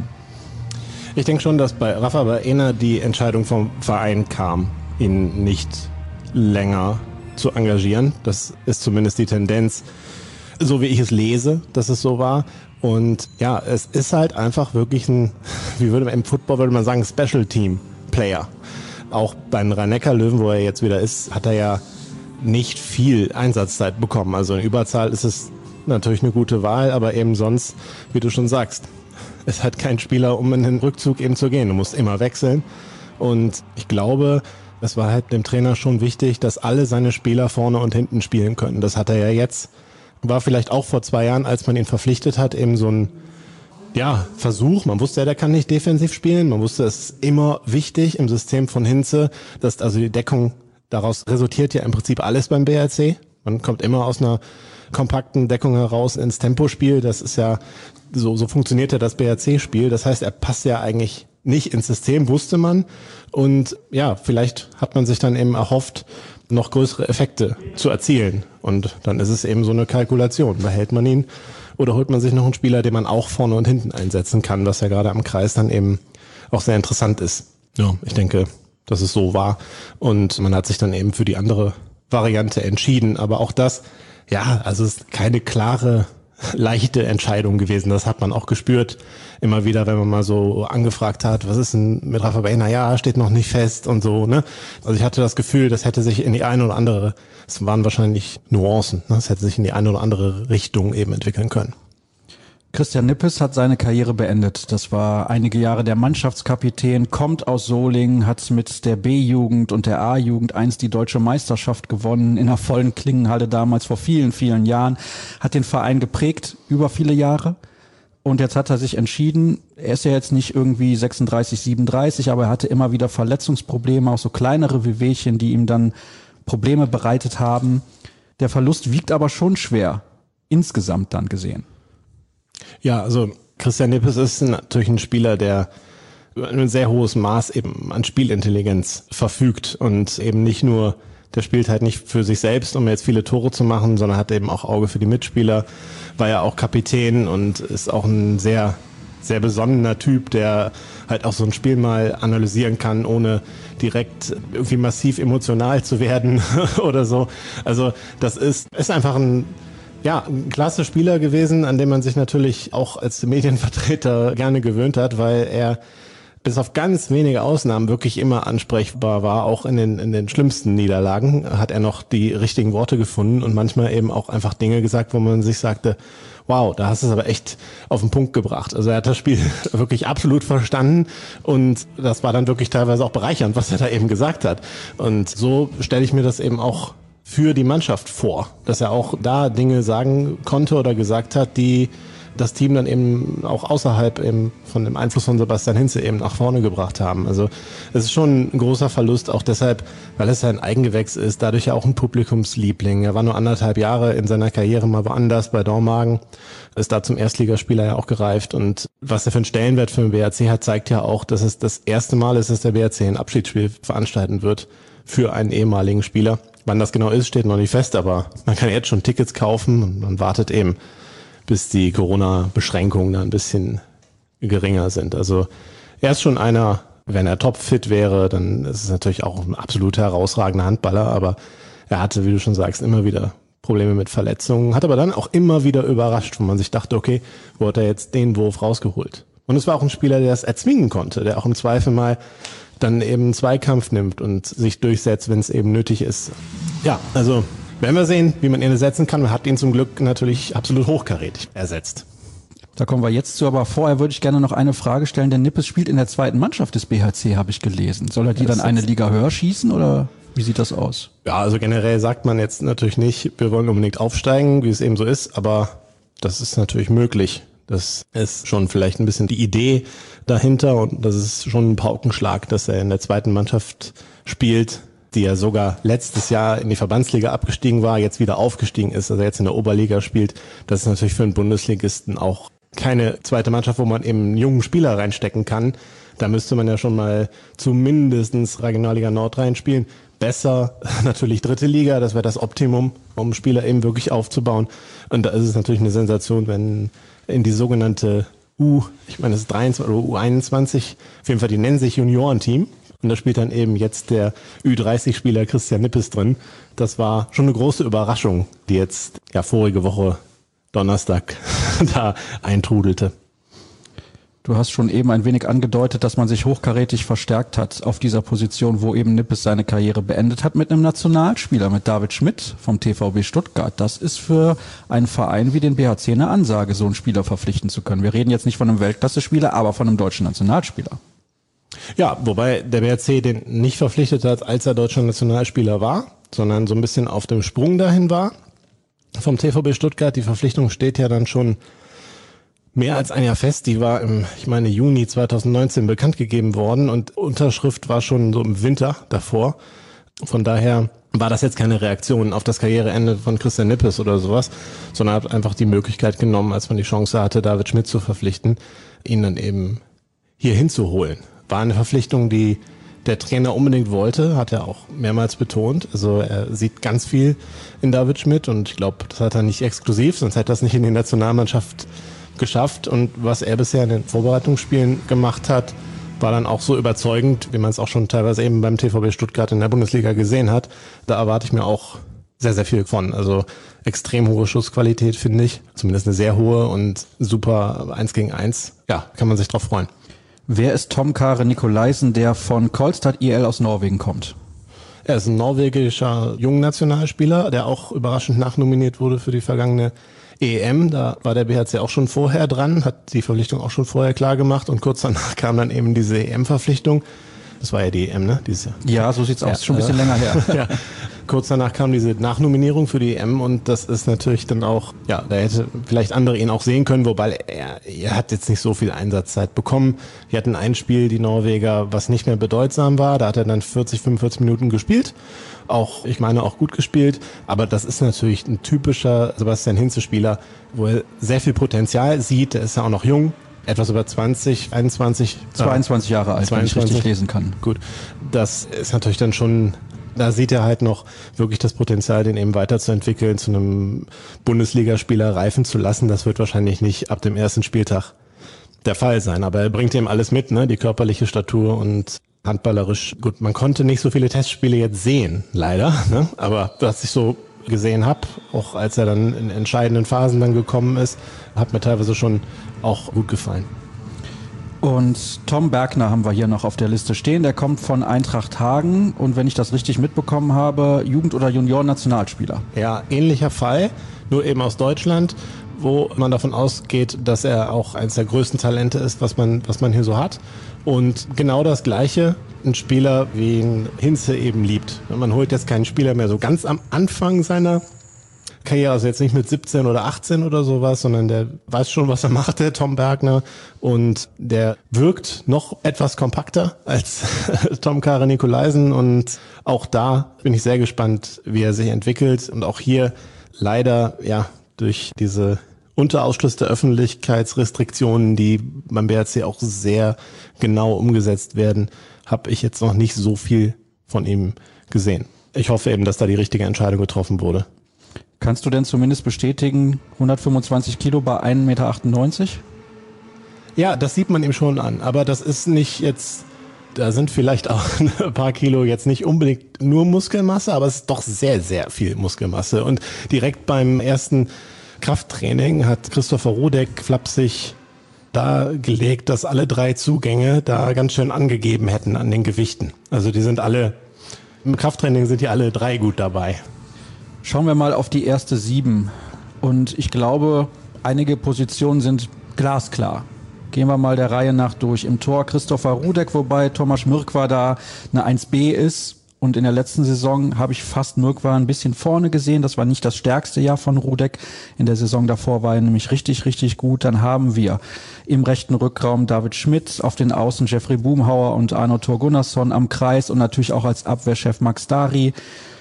Speaker 4: Ich denke schon, dass bei Rafa Baena die Entscheidung vom Verein kam, ihn nicht länger zu engagieren. Das ist zumindest die Tendenz, so wie ich es lese, dass es so war. Und ja, es ist halt einfach wirklich ein, im Football würde man sagen, Special Team Player. Auch beim Rhein-Neckar-Löwen, wo er jetzt wieder ist, hat er ja nicht viel Einsatzzeit bekommen. Also in Überzahl ist es natürlich eine gute Wahl, aber eben sonst, wie du schon sagst, ist halt kein Spieler, um in den Rückzug eben zu gehen. Du musst immer wechseln. Und ich glaube, es war halt dem Trainer schon wichtig, dass alle seine Spieler vorne und hinten spielen können. Das hat er ja jetzt. War vielleicht auch vor 2 Jahren, als man ihn verpflichtet hat, eben so ein Versuch. Man wusste ja, der kann nicht defensiv spielen. Man wusste, es ist immer wichtig im System von Hinze, dass also die Deckung, daraus resultiert ja im Prinzip alles beim BRC. Man kommt immer aus einer kompakten Deckung heraus ins Tempospiel. Das ist ja, so funktioniert ja das BRC-Spiel. Das heißt, er passt ja eigentlich nicht ins System, wusste man. Und ja, vielleicht hat man sich dann eben erhofft, noch größere Effekte zu erzielen. Und dann ist es eben so eine Kalkulation. Behält man ihn oder holt man sich noch einen Spieler, den man auch vorne und hinten einsetzen kann, was ja gerade am Kreis dann eben auch sehr interessant ist. Ja, ich denke, dass es so war. Und man hat sich dann eben für die andere Variante entschieden. Aber auch das, also es ist keine klare, leichte Entscheidung gewesen. Das hat man auch gespürt. Immer wieder, wenn man mal so angefragt hat, was ist denn mit Rafa Baena? Ja, steht noch nicht fest und so, ne? Also ich hatte das Gefühl, das hätte sich in die eine oder andere, es waren wahrscheinlich Nuancen, ne? Es hätte sich in die eine oder andere Richtung eben entwickeln können.
Speaker 5: Christian Nippes hat seine Karriere beendet. Das war einige Jahre der Mannschaftskapitän, kommt aus Solingen, hat mit der B-Jugend und der A-Jugend einst die deutsche Meisterschaft gewonnen, in der vollen Klingenhalle damals vor vielen, vielen Jahren, hat den Verein geprägt über viele Jahre. Und jetzt hat er sich entschieden, er ist ja jetzt nicht irgendwie 36, 37, aber er hatte immer wieder Verletzungsprobleme, auch so kleinere Wehwehchen, die ihm dann Probleme bereitet haben. Der Verlust wiegt aber schon schwer, insgesamt dann gesehen.
Speaker 4: Ja, also Christian Nippes ist natürlich ein Spieler, der ein sehr hohes Maß eben an Spielintelligenz verfügt und eben nicht nur, der spielt halt nicht für sich selbst, um jetzt viele Tore zu machen, sondern hat eben auch Auge für die Mitspieler, war ja auch Kapitän und ist auch ein sehr, sehr besonnener Typ, der halt auch so ein Spiel mal analysieren kann, ohne direkt irgendwie massiv emotional zu werden oder so. Also das ist einfach ein klasse Spieler gewesen, an dem man sich natürlich auch als Medienvertreter gerne gewöhnt hat, weil er bis auf ganz wenige Ausnahmen wirklich immer ansprechbar war. Auch in den schlimmsten Niederlagen hat er noch die richtigen Worte gefunden und manchmal eben auch einfach Dinge gesagt, wo man sich sagte, wow, da hast du es aber echt auf den Punkt gebracht. Also er hat das Spiel wirklich absolut verstanden und das war dann wirklich teilweise auch bereichernd, was er da eben gesagt hat. Und so stelle ich mir das eben auch für die Mannschaft vor, dass er auch da Dinge sagen konnte oder gesagt hat, die das Team dann eben auch außerhalb eben von dem Einfluss von Sebastian Hinze eben nach vorne gebracht haben. Also es ist schon ein großer Verlust, auch deshalb, weil es ein Eigengewächs ist, dadurch ja auch ein Publikumsliebling. Er war nur 1,5 Jahre in seiner Karriere mal woanders, bei Dormagen, ist da zum Erstligaspieler ja auch gereift und was er für einen Stellenwert für den BRC hat, zeigt ja auch, dass es das erste Mal ist, dass der BRC ein Abschiedsspiel veranstalten wird für einen ehemaligen Spieler. Wann das genau ist, steht noch nicht fest, aber man kann jetzt schon Tickets kaufen und man wartet eben, bis die Corona-Beschränkungen da ein bisschen geringer sind. Also er ist schon einer, wenn er topfit wäre, dann ist es natürlich auch ein absolut herausragender Handballer, aber er hatte, wie du schon sagst, immer wieder Probleme mit Verletzungen, hat aber dann auch immer wieder überrascht, wo man sich dachte, okay, wo hat er jetzt den Wurf rausgeholt? Und es war auch ein Spieler, der es erzwingen konnte, der auch im Zweifel mal dann eben einen Zweikampf nimmt und sich durchsetzt, wenn es eben nötig ist. Ja, also werden wir sehen, wie man ihn ersetzen kann. Man hat ihn zum Glück natürlich absolut hochkarätig ersetzt.
Speaker 5: Da kommen wir jetzt zu, aber vorher würde ich gerne noch eine Frage stellen. Der Nippes spielt in der zweiten Mannschaft des BHC, habe ich gelesen. Soll er die dann eine Liga höher schießen oder wie sieht das aus?
Speaker 4: Ja, also generell sagt man jetzt natürlich nicht, wir wollen unbedingt aufsteigen, wie es eben so ist, aber das ist natürlich möglich. Das ist schon vielleicht ein bisschen die Idee dahinter und das ist schon ein Paukenschlag, dass er in der zweiten Mannschaft spielt, die ja sogar letztes Jahr in die Verbandsliga abgestiegen war, jetzt wieder aufgestiegen ist, also jetzt in der Oberliga spielt. Das ist natürlich für einen Bundesligisten auch keine zweite Mannschaft, wo man eben einen jungen Spieler reinstecken kann. Da müsste man ja schon mal zumindest Regionalliga Nord reinspielen. Besser natürlich dritte Liga, das wäre das Optimum, um Spieler eben wirklich aufzubauen. Und da ist es natürlich eine Sensation, wenn in die sogenannte es ist 23 oder U21, auf jeden Fall, die nennen sich Juniorenteam. Und da spielt dann eben jetzt der Ü30-Spieler Christian Nippes drin. Das war schon eine große Überraschung, die jetzt vorige Woche Donnerstag da eintrudelte.
Speaker 5: Du hast schon eben ein wenig angedeutet, dass man sich hochkarätig verstärkt hat auf dieser Position, wo eben Nippes seine Karriere beendet hat, mit einem Nationalspieler, mit David Schmidt vom TVB Stuttgart. Das ist für einen Verein wie den BHC eine Ansage, so einen Spieler verpflichten zu können. Wir reden jetzt nicht von einem Weltklasse-Spieler, aber von einem deutschen Nationalspieler.
Speaker 4: Ja, wobei der BHC den nicht verpflichtet hat, als er deutscher Nationalspieler war, sondern so ein bisschen auf dem Sprung dahin war vom TVB Stuttgart. Die Verpflichtung steht ja dann schon mehr als ein Jahr fest. Die war im, Juni 2019 bekannt gegeben worden und Unterschrift war schon so im Winter davor. Von daher war das jetzt keine Reaktion auf das Karriereende von Christian Nippes oder sowas, sondern hat einfach die Möglichkeit genommen, als man die Chance hatte, David Schmidt zu verpflichten, ihn dann eben hier hinzuholen. War eine Verpflichtung, die der Trainer unbedingt wollte, hat er auch mehrmals betont. Also er sieht ganz viel in David Schmidt und ich glaube, das hat er nicht exklusiv, sonst hätte er das nicht in die Nationalmannschaft geschafft. Und was er bisher in den Vorbereitungsspielen gemacht hat, war dann auch so überzeugend, wie man es auch schon teilweise eben beim TVB Stuttgart in der Bundesliga gesehen hat. Da erwarte ich mir auch sehr, sehr viel von. Also extrem hohe Schussqualität, finde ich. Zumindest eine sehr hohe und super 1 gegen 1. Ja, kann man sich drauf freuen.
Speaker 5: Wer ist Tom Kare Nikolaisen, der von Kolstad IL aus Norwegen kommt?
Speaker 4: Er ist ein norwegischer Jungnationalspieler, der auch überraschend nachnominiert wurde für die vergangene EM. Da war der BHC auch schon vorher dran, hat die Verpflichtung auch schon vorher klar gemacht und kurz danach kam dann eben diese EM-Verpflichtung. Das war ja die EM, ne? Dieses Jahr.
Speaker 5: Ja, so sieht's aus. Schon ein bisschen länger her.
Speaker 4: Ja. Kurz danach kam diese Nachnominierung für die EM und das ist natürlich dann auch, da hätte vielleicht andere ihn auch sehen können, wobei er hat jetzt nicht so viel Einsatzzeit bekommen. Wir hatten ein Spiel, die Norweger, was nicht mehr bedeutsam war. Da hat er dann 45 Minuten gespielt. Auch gut gespielt. Aber das ist natürlich ein typischer Sebastian Hinze-Spieler, wo er sehr viel Potenzial sieht. Er ist ja auch noch jung. Etwas über 22
Speaker 5: Jahre alt,
Speaker 4: 22.
Speaker 5: wenn ich richtig lesen kann.
Speaker 4: Gut, das ist natürlich dann schon, da sieht er halt noch wirklich das Potenzial, den eben weiterzuentwickeln, zu einem Bundesligaspieler reifen zu lassen. Das wird wahrscheinlich nicht ab dem ersten Spieltag der Fall sein. Aber er bringt eben alles mit, ne? Die körperliche Statur und handballerisch. Gut, man konnte nicht so viele Testspiele jetzt sehen, leider. Ne? Aber was ich so gesehen habe, auch als er dann in entscheidenden Phasen dann gekommen ist, hat mir teilweise schon auch gut gefallen.
Speaker 5: Und Tom Bergner haben wir hier noch auf der Liste stehen. Der kommt von Eintracht Hagen und wenn ich das richtig mitbekommen habe, Jugend- oder Junioren-Nationalspieler.
Speaker 4: Ja, ähnlicher Fall, nur eben aus Deutschland, wo man davon ausgeht, dass er auch eines der größten Talente ist, was man hier so hat. Und genau das Gleiche, ein Spieler, wie ihn Hinze eben liebt. Man holt jetzt keinen Spieler mehr so ganz am Anfang seiner Karriere, also jetzt nicht mit 17 oder 18 oder sowas, sondern der weiß schon, was er macht, der Tom Bergner. Und der wirkt noch etwas kompakter als Tom Kare Nikolaisen. Und auch da bin ich sehr gespannt, wie er sich entwickelt. Und auch hier leider, durch diese Unterausschluss der Öffentlichkeitsrestriktionen, die beim BHC auch sehr genau umgesetzt werden, habe ich jetzt noch nicht so viel von ihm gesehen. Ich hoffe eben, dass da die richtige Entscheidung getroffen wurde.
Speaker 5: Kannst du denn zumindest bestätigen, 125 Kilo bei 1,98 Meter?
Speaker 4: Ja, das sieht man ihm schon an. Aber das ist nicht jetzt, da sind vielleicht auch ein paar Kilo jetzt nicht unbedingt nur Muskelmasse, aber es ist doch sehr, sehr viel Muskelmasse. Und direkt beim ersten Krafttraining hat Christopher Rudek flapsig dargelegt, dass alle 3 Zugänge da ganz schön angegeben hätten an den Gewichten. Also die sind alle, im Krafttraining sind die alle 3 gut dabei.
Speaker 5: Schauen wir mal auf die erste 7. Und ich glaube, einige Positionen sind glasklar. Gehen wir mal der Reihe nach durch. Im Tor Christopher Rudek, wobei Thomas Mürkwa da eine 1B ist. Und in der letzten Saison habe ich fast Mürkwa ein bisschen vorne gesehen. Das war nicht das stärkste Jahr von Rudek. In der Saison davor war er nämlich richtig, richtig gut. Dann haben wir im rechten Rückraum David Schmidt, auf den Außen Jeffrey Boomhauer und Arno Thor Gunnarsson, am Kreis und natürlich auch als Abwehrchef Max Dari.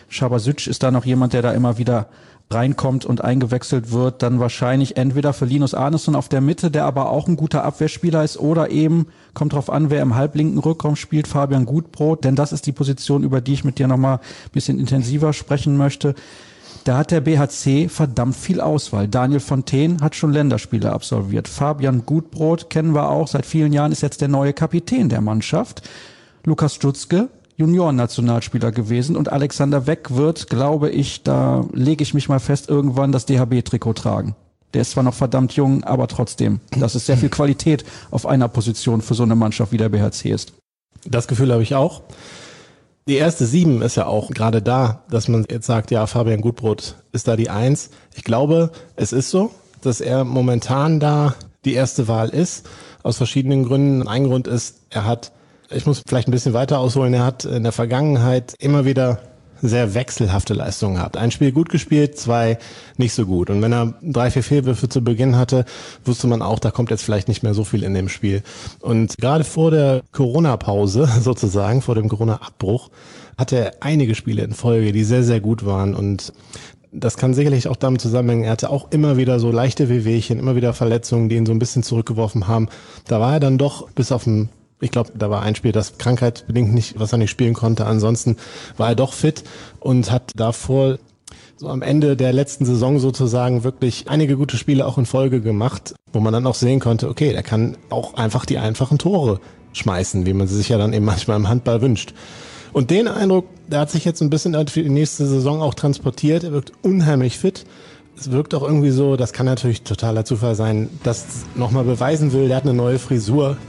Speaker 5: Šabasic ist da noch jemand, der da immer wieder reinkommt und eingewechselt wird, dann wahrscheinlich entweder für Linus Arneson auf der Mitte, der aber auch ein guter Abwehrspieler ist, oder eben, kommt drauf an, wer im halblinken Rückraum spielt, Fabian Gutbrot, denn das ist die Position, über die ich mit dir nochmal ein bisschen intensiver sprechen möchte. Da hat der BHC verdammt viel Auswahl. Daniel Fontaine hat schon Länderspiele absolviert. Fabian Gutbrot kennen wir auch, seit vielen Jahren ist jetzt der neue Kapitän der Mannschaft. Lukas Stutzke, Junioren-Nationalspieler gewesen, und Alexander Weck wird, glaube ich, da lege ich mich mal fest, irgendwann das DHB-Trikot tragen. Der ist zwar noch verdammt jung, aber trotzdem, das ist sehr viel Qualität auf einer Position für so eine Mannschaft wie der BHC ist.
Speaker 4: Das Gefühl habe ich auch. Die erste 7 ist ja auch gerade da, dass man jetzt sagt, ja, Fabian Gutbrot ist da die 1. Ich glaube, es ist so, dass er momentan da die erste Wahl ist, aus verschiedenen Gründen. Ein Grund ist, ich muss vielleicht ein bisschen weiter ausholen, er hat in der Vergangenheit immer wieder sehr wechselhafte Leistungen gehabt. Ein Spiel gut gespielt, 2 nicht so gut. Und wenn er 3, 4 Fehlwürfe zu Beginn hatte, wusste man auch, da kommt jetzt vielleicht nicht mehr so viel in dem Spiel. Und gerade vor der Corona-Pause sozusagen, vor dem Corona-Abbruch, hatte er einige Spiele in Folge, die sehr, sehr gut waren. Und das kann sicherlich auch damit zusammenhängen, er hatte auch immer wieder so leichte Wehwehchen, immer wieder Verletzungen, die ihn so ein bisschen zurückgeworfen haben. Da war er dann doch bis auf ich glaube, da war ein Spiel, das krankheitsbedingt nicht, was er nicht spielen konnte. Ansonsten war er doch fit und hat davor so am Ende der letzten Saison sozusagen wirklich einige gute Spiele auch in Folge gemacht, wo man dann auch sehen konnte, okay, der kann auch einfach die einfachen Tore schmeißen, wie man sie sich ja dann eben manchmal im Handball wünscht. Und den Eindruck, der hat sich jetzt ein bisschen für die nächste Saison auch transportiert. Er wirkt unheimlich fit. Es wirkt auch irgendwie so, das kann natürlich totaler Zufall sein, dass nochmal beweisen will, der hat eine neue Frisur.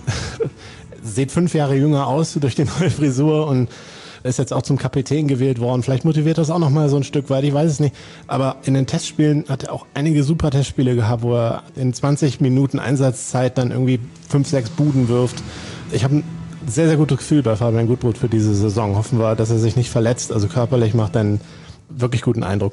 Speaker 4: Sieht 5 Jahre jünger aus durch die neue Frisur und ist jetzt auch zum Kapitän gewählt worden. Vielleicht motiviert das auch nochmal so ein Stück weit, ich weiß es nicht. Aber in den Testspielen hat er auch einige super Testspiele gehabt, wo er in 20 Minuten Einsatzzeit dann irgendwie 5, 6 Buden wirft. Ich habe ein sehr, sehr gutes Gefühl bei Fabian Gutbrot für diese Saison. Hoffen wir, dass er sich nicht verletzt. Also körperlich macht er einen wirklich guten Eindruck.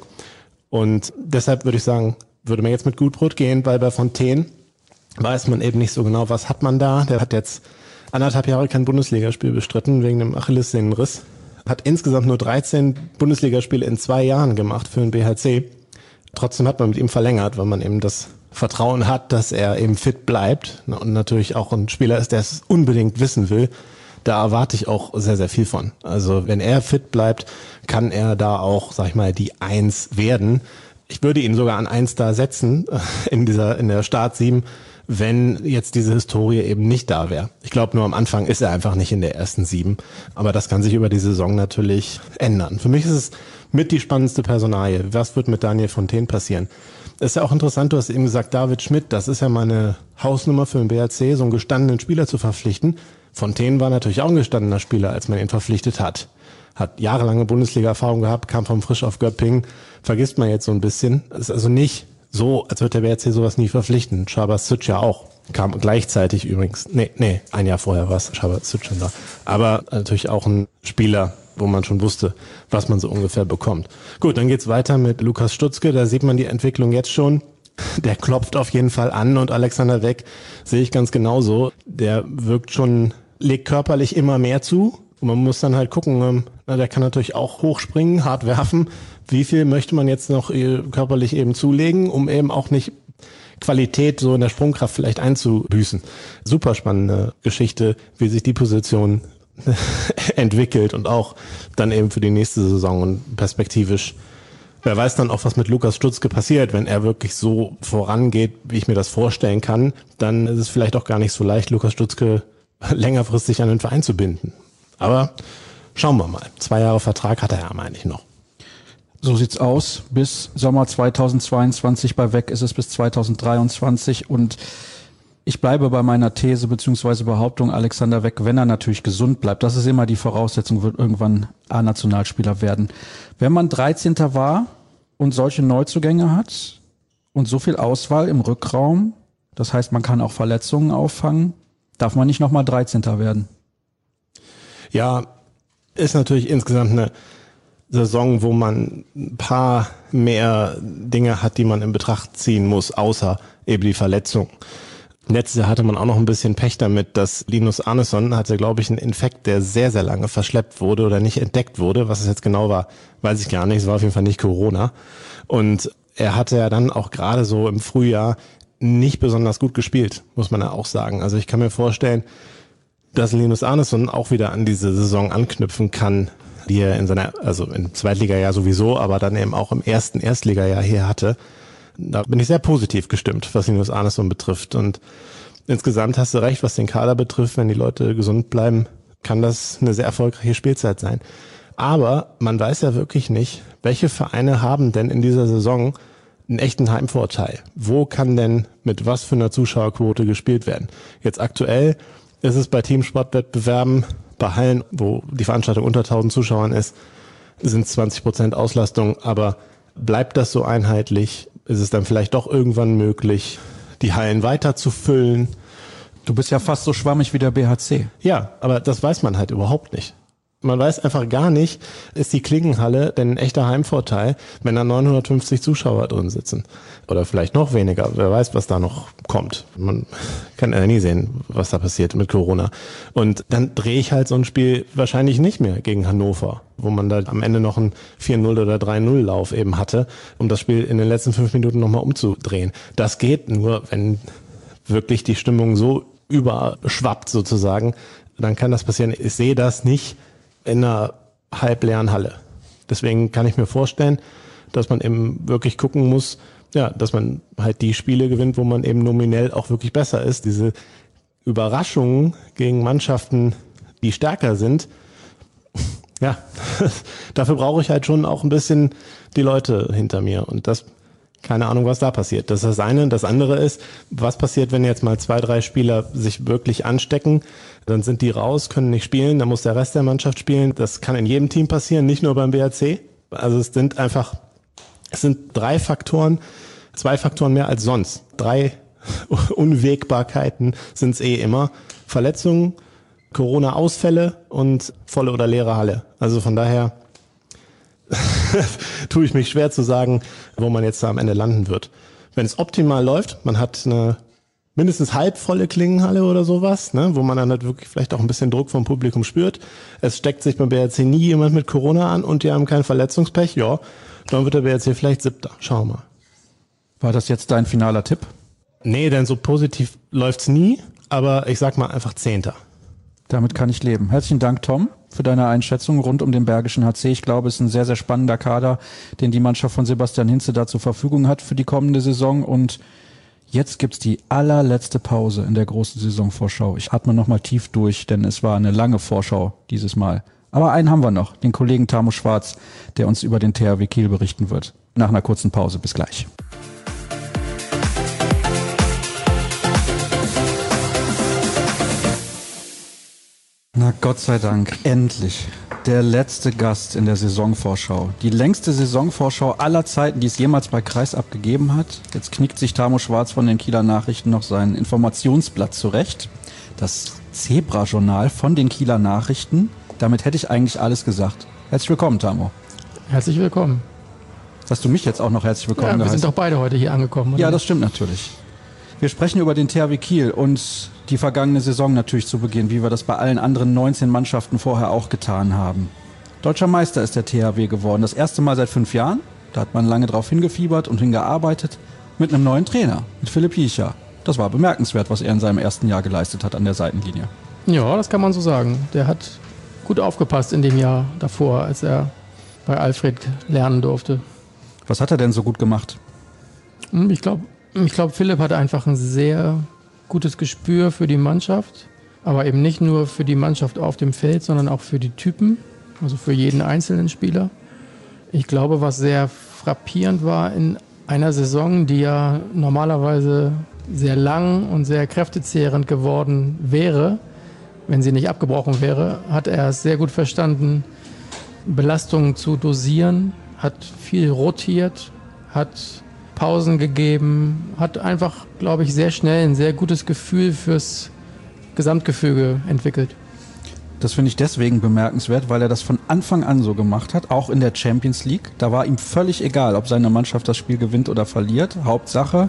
Speaker 4: Und deshalb würde ich sagen, würde man jetzt mit Gutbrot gehen, weil bei Fontaine weiß man eben nicht so genau, was hat man da. Der hat jetzt 1,5 Jahre kein Bundesligaspiel bestritten wegen dem Achillessehnenriss. Hat insgesamt nur 13 Bundesligaspiele in 2 Jahren gemacht für den BHC. Trotzdem hat man mit ihm verlängert, weil man eben das Vertrauen hat, dass er eben fit bleibt und natürlich auch ein Spieler ist, der es unbedingt wissen will. Da erwarte ich auch sehr, sehr viel von. Also wenn er fit bleibt, kann er da auch, sag ich mal, die 1 werden. Ich würde ihn sogar an 1 da setzen in der Start 7, wenn jetzt diese Historie eben nicht da wäre. Ich glaube, nur am Anfang ist er einfach nicht in der ersten 7. Aber das kann sich über die Saison natürlich ändern. Für mich ist es mit die spannendste Personalie. Was wird mit Daniel Fontaine passieren? Das ist ja auch interessant, du hast eben gesagt, David Schmidt, das ist ja mal eine Hausnummer für den BHC, so einen gestandenen Spieler zu verpflichten. Fontaine war natürlich auch ein gestandener Spieler, als man ihn verpflichtet hat. Hat jahrelange Bundesliga-Erfahrung gehabt, kam vom Frisch auf Göppingen. Vergisst man jetzt so ein bisschen. Es ist also nicht so, als würde der BHC sowas nie verpflichten. Šabasic ja auch. Kam gleichzeitig übrigens. Nee, ein Jahr vorher war es Šabasic schon da. Aber natürlich auch ein Spieler, wo man schon wusste, was man so ungefähr bekommt. Gut, dann geht's weiter mit Lukas Stutzke. Da sieht man die Entwicklung jetzt schon. Der klopft auf jeden Fall an und Alexander Weck sehe ich ganz genauso. Der wirkt schon, legt körperlich immer mehr zu. Und man muss dann halt gucken, der kann natürlich auch hochspringen, hart werfen. Wie viel möchte man jetzt noch körperlich eben zulegen, um eben auch nicht Qualität so in der Sprungkraft vielleicht einzubüßen. Super spannende Geschichte, wie sich die Position entwickelt und auch dann eben für die nächste Saison und perspektivisch. Wer weiß dann auch, was mit Lukas Stutzke passiert, wenn er wirklich so vorangeht, wie ich mir das vorstellen kann, dann ist es vielleicht auch gar nicht so leicht, Lukas Stutzke längerfristig an den Verein zu binden. Aber schauen wir mal. 2 Jahre Vertrag hat er ja eigentlich noch.
Speaker 5: So sieht's aus. Bis Sommer 2022 bei Weck ist es bis 2023 und ich bleibe bei meiner These bzw. Behauptung, Alexander Weck, wenn er natürlich gesund bleibt, das ist immer die Voraussetzung, wird irgendwann A-Nationalspieler werden. Wenn man 13. war und solche Neuzugänge hat und so viel Auswahl im Rückraum, das heißt, man kann auch Verletzungen auffangen, darf man nicht nochmal 13. werden.
Speaker 4: Ja, ist natürlich insgesamt eine Saison, wo man ein paar mehr Dinge hat, die man in Betracht ziehen muss, außer eben die Verletzung. Letztes Jahr hatte man auch noch ein bisschen Pech damit, dass Linus Arneson hatte, glaube ich, einen Infekt, der sehr, sehr lange verschleppt wurde oder nicht entdeckt wurde. Was es jetzt genau war, weiß ich gar nicht. Es war auf jeden Fall nicht Corona. Und er hatte ja dann auch gerade so im Frühjahr nicht besonders gut gespielt, muss man ja auch sagen. Also ich kann mir vorstellen, dass Linus Arneson auch wieder an diese Saison anknüpfen kann, die er im Zweitligajahr sowieso, aber dann eben auch im ersten Erstligajahr hier hatte. Da bin ich sehr positiv gestimmt, was Linus Arneson betrifft. Und insgesamt hast du recht, was den Kader betrifft, wenn die Leute gesund bleiben, kann das eine sehr erfolgreiche Spielzeit sein. Aber man weiß ja wirklich nicht, welche Vereine haben denn in dieser Saison einen echten Heimvorteil. Wo kann denn mit was für einer Zuschauerquote gespielt werden? Jetzt aktuell ist es bei Teamsportwettbewerben, bei Hallen, wo die Veranstaltung unter 1000 Zuschauern ist, sind 20% Auslastung, aber bleibt das so einheitlich? Ist es dann vielleicht doch irgendwann möglich, die Hallen weiter zu füllen?
Speaker 5: Du bist ja fast so schwammig wie der BHC.
Speaker 4: Ja, aber das weiß man halt überhaupt nicht. Man weiß einfach gar nicht, ist die Klingenhalle denn ein echter Heimvorteil, wenn da 950 Zuschauer drin sitzen. Oder vielleicht noch weniger. Wer weiß, was da noch kommt. Man kann ja nie sehen, was da passiert mit Corona. Und dann drehe ich halt so ein Spiel wahrscheinlich nicht mehr gegen Hannover, wo man da am Ende noch einen 4-0 oder 3-0 Lauf eben hatte, um das Spiel in den letzten 5 Minuten nochmal umzudrehen. Das geht nur, wenn wirklich die Stimmung so überschwappt sozusagen. Dann kann das passieren. Ich sehe das nicht in einer halbleeren Halle. Deswegen kann ich mir vorstellen, dass man eben wirklich gucken muss, ja, dass man halt die Spiele gewinnt, wo man eben nominell auch wirklich besser ist. Diese Überraschungen gegen Mannschaften, die stärker sind, ja, dafür brauche ich halt schon auch ein bisschen die Leute hinter mir. Und das, keine Ahnung, was da passiert. Das ist das eine. Das andere ist, was passiert, wenn jetzt mal 2, 3 Spieler sich wirklich anstecken? Dann sind die raus, können nicht spielen, dann muss der Rest der Mannschaft spielen. Das kann in jedem Team passieren, nicht nur beim BRC. Also es sind 3 Faktoren, 2 Faktoren mehr als sonst. 3 Unwägbarkeiten sind es immer. Verletzungen, Corona-Ausfälle und volle oder leere Halle. Also von daher tue ich mich schwer zu sagen, wo man jetzt da am Ende landen wird. Wenn es optimal läuft, man hat eine mindestens halbvolle Klingenhalle oder sowas, ne, wo man dann halt wirklich vielleicht auch ein bisschen Druck vom Publikum spürt. Es steckt sich beim BRC nie jemand mit Corona an und die haben kein Verletzungspech, ja, dann wird der BRC vielleicht 7. Schauen wir mal.
Speaker 5: War das jetzt dein finaler Tipp?
Speaker 4: Nee, denn so positiv läuft's nie, aber ich sag mal einfach 10.
Speaker 5: Damit kann ich leben. Herzlichen Dank, Tom, für deine Einschätzung rund um den Bergischen HC. Ich glaube, es ist ein sehr, sehr spannender Kader, den die Mannschaft von Sebastian Hinze da zur Verfügung hat für die kommende Saison. Und jetzt gibt's die allerletzte Pause in der großen Saisonvorschau. Ich atme nochmal tief durch, denn es war eine lange Vorschau dieses Mal. Aber einen haben wir noch, den Kollegen Tamo Schwarz, der uns über den THW Kiel berichten wird. Nach einer kurzen Pause. Bis gleich. Na Gott sei Dank, endlich. Der letzte Gast in der Saisonvorschau. Die längste Saisonvorschau aller Zeiten, die es jemals bei Kreisab gegeben hat. Jetzt knickt sich Tamo Schwarz von den Kieler Nachrichten noch sein Informationsblatt zurecht. Das Zebra-Journal von den Kieler Nachrichten. Damit hätte ich eigentlich alles gesagt. Herzlich willkommen, Tamo.
Speaker 6: Herzlich willkommen.
Speaker 5: Hast du mich jetzt auch noch herzlich willkommen geheißen?
Speaker 6: Wir sind doch beide heute hier angekommen. Oder?
Speaker 5: Ja, das stimmt natürlich. Wir sprechen über den THW Kiel und die vergangene Saison natürlich zu Beginn, wie wir das bei allen anderen 19 Mannschaften vorher auch getan haben. Deutscher Meister ist der THW geworden. Das erste Mal seit 5 Jahren. Da hat man lange drauf hingefiebert und hingearbeitet. Mit einem neuen Trainer, mit Philipp Hiecher. Das war bemerkenswert, was er in seinem ersten Jahr geleistet hat an der Seitenlinie. Ja, das kann man so sagen. Der hat gut aufgepasst in dem Jahr davor, als er bei Alfred lernen durfte. Was hat er denn so gut gemacht? Ich glaube, Philipp hatte einfach ein sehr gutes Gespür für die Mannschaft, aber eben nicht nur für die Mannschaft auf dem Feld, sondern auch für die Typen, also für jeden einzelnen Spieler. Ich glaube, was sehr frappierend war in einer Saison, die ja normalerweise sehr lang und sehr kräftezehrend geworden wäre, wenn sie nicht abgebrochen wäre, hat er es sehr gut verstanden, Belastungen zu dosieren, hat viel rotiert, hat Pausen gegeben, hat einfach, glaube ich, sehr schnell ein sehr gutes Gefühl fürs Gesamtgefüge entwickelt. Das finde ich deswegen bemerkenswert, weil er das von Anfang an so gemacht hat, auch in der Champions League. Da war ihm völlig egal, ob seine Mannschaft das Spiel gewinnt oder verliert. Hauptsache,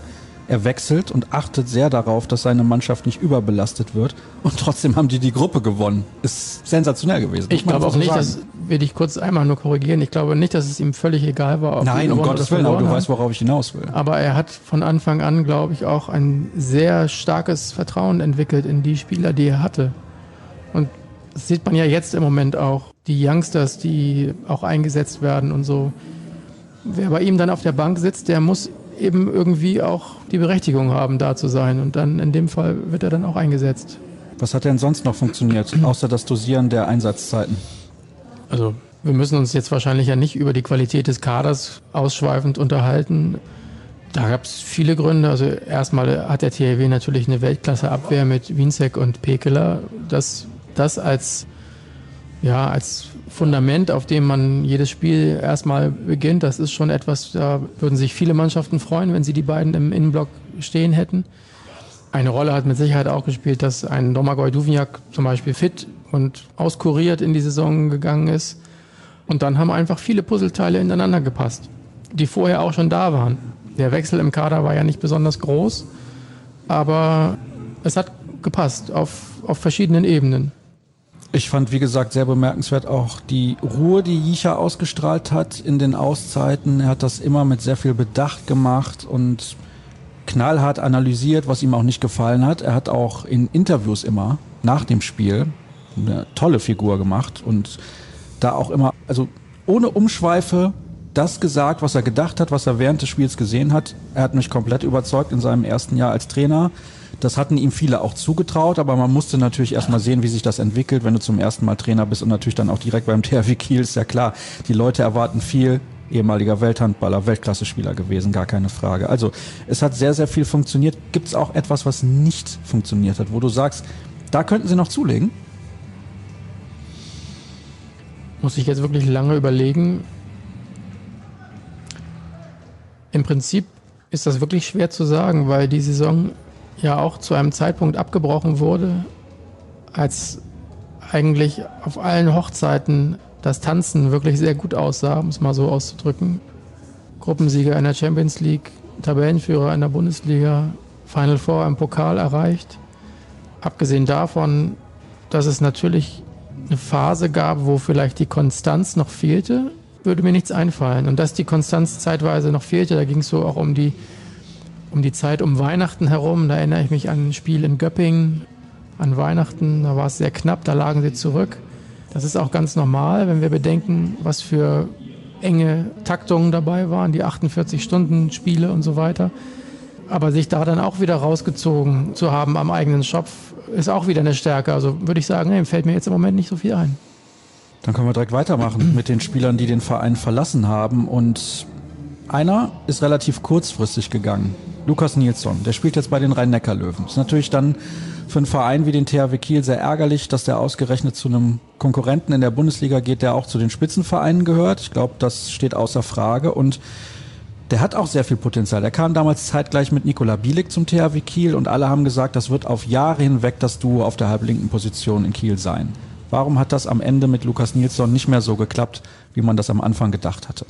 Speaker 5: Er wechselt und achtet sehr darauf, dass seine Mannschaft nicht überbelastet wird. Und trotzdem haben die Gruppe gewonnen. Ist sensationell gewesen.
Speaker 6: Ich glaube auch nicht, das will ich kurz einmal nur korrigieren. Ich glaube nicht, dass es ihm völlig egal war.
Speaker 5: Nein, um Gottes Willen, aber du weißt, worauf ich hinaus will.
Speaker 6: Aber er hat von Anfang an, glaube ich, auch ein sehr starkes Vertrauen entwickelt in die Spieler, die er hatte. Und das sieht man ja jetzt im Moment auch. Die Youngsters, die auch eingesetzt werden und so. Wer bei ihm dann auf der Bank sitzt, der muss eben irgendwie auch die Berechtigung haben, da zu sein. Und dann in dem Fall wird er dann auch eingesetzt.
Speaker 5: Was hat denn sonst noch funktioniert, außer das Dosieren der Einsatzzeiten?
Speaker 6: Also wir müssen uns jetzt wahrscheinlich ja nicht über die Qualität des Kaders ausschweifend unterhalten. Da gab es viele Gründe. Also erstmal hat der THW natürlich eine Weltklasse-Abwehr mit Wienzek und Pekeler. Das als Fundament, auf dem man jedes Spiel erstmal beginnt, das ist schon etwas, da würden sich viele Mannschaften freuen, wenn sie die beiden im Innenblock stehen hätten. Eine Rolle hat mit Sicherheit auch gespielt, dass ein Domagoj Duvnjak zum Beispiel fit und auskuriert in die Saison gegangen ist. Und dann haben einfach viele Puzzleteile ineinander gepasst, die vorher auch schon da waren. Der Wechsel im Kader war ja nicht besonders groß, aber es hat gepasst auf verschiedenen Ebenen.
Speaker 5: Ich fand, wie gesagt, sehr bemerkenswert auch die Ruhe, die Jicha ausgestrahlt hat in den Auszeiten. Er hat das immer mit sehr viel Bedacht gemacht und knallhart analysiert, was ihm auch nicht gefallen hat. Er hat auch in Interviews immer nach dem Spiel eine tolle Figur gemacht und da auch immer, also ohne Umschweife, das gesagt, was er gedacht hat, was er während des Spiels gesehen hat. Er hat mich komplett überzeugt in seinem ersten Jahr als Trainer. Das hatten ihm viele auch zugetraut, aber man musste natürlich erstmal sehen, wie sich das entwickelt, wenn du zum ersten Mal Trainer bist und natürlich dann auch direkt beim THW Kiel, ist ja klar. Die Leute erwarten viel, ehemaliger Welthandballer, Weltklasse-Spieler gewesen, gar keine Frage. Also es hat sehr, sehr viel funktioniert. Gibt es auch etwas, was nicht funktioniert hat, wo du sagst, da könnten sie noch zulegen?
Speaker 6: Muss ich jetzt wirklich lange überlegen. Im Prinzip ist das wirklich schwer zu sagen, weil die Saison ja auch zu einem Zeitpunkt abgebrochen wurde, als eigentlich auf allen Hochzeiten das Tanzen wirklich sehr gut aussah, um es mal so auszudrücken. Gruppensieger in der Champions League, Tabellenführer in der Bundesliga, Final Four im Pokal erreicht. Abgesehen davon, dass es natürlich eine Phase gab, wo vielleicht die Konstanz noch fehlte, würde mir nichts einfallen. Und dass die Konstanz zeitweise noch fehlte, da ging es so auch um die Zeit um Weihnachten herum. Da erinnere ich mich an ein Spiel in Göppingen an Weihnachten. Da war es sehr knapp, da lagen sie zurück. Das ist auch ganz normal, wenn wir bedenken, was für enge Taktungen dabei waren, die 48-Stunden-Spiele und so weiter. Aber sich da dann auch wieder rausgezogen zu haben am eigenen Schopf, ist auch wieder eine Stärke. Also würde ich sagen, fällt mir jetzt im Moment nicht so viel ein.
Speaker 5: Dann können wir direkt weitermachen mit den Spielern, die den Verein verlassen haben. Und einer ist relativ kurzfristig gegangen. Lukas Nilsson, der spielt jetzt bei den Rhein-Neckar-Löwen. Ist natürlich dann für einen Verein wie den THW Kiel sehr ärgerlich, dass der ausgerechnet zu einem Konkurrenten in der Bundesliga geht, der auch zu den Spitzenvereinen gehört. Ich glaube, das steht außer Frage. Und der hat auch sehr viel Potenzial. Er kam damals zeitgleich mit Nikola Bielik zum THW Kiel und alle haben gesagt, das wird auf Jahre hinweg das Duo auf der halblinken Position in Kiel sein. Warum hat das am Ende mit Lukas Nilsson nicht mehr so geklappt, wie man das am Anfang gedacht hatte?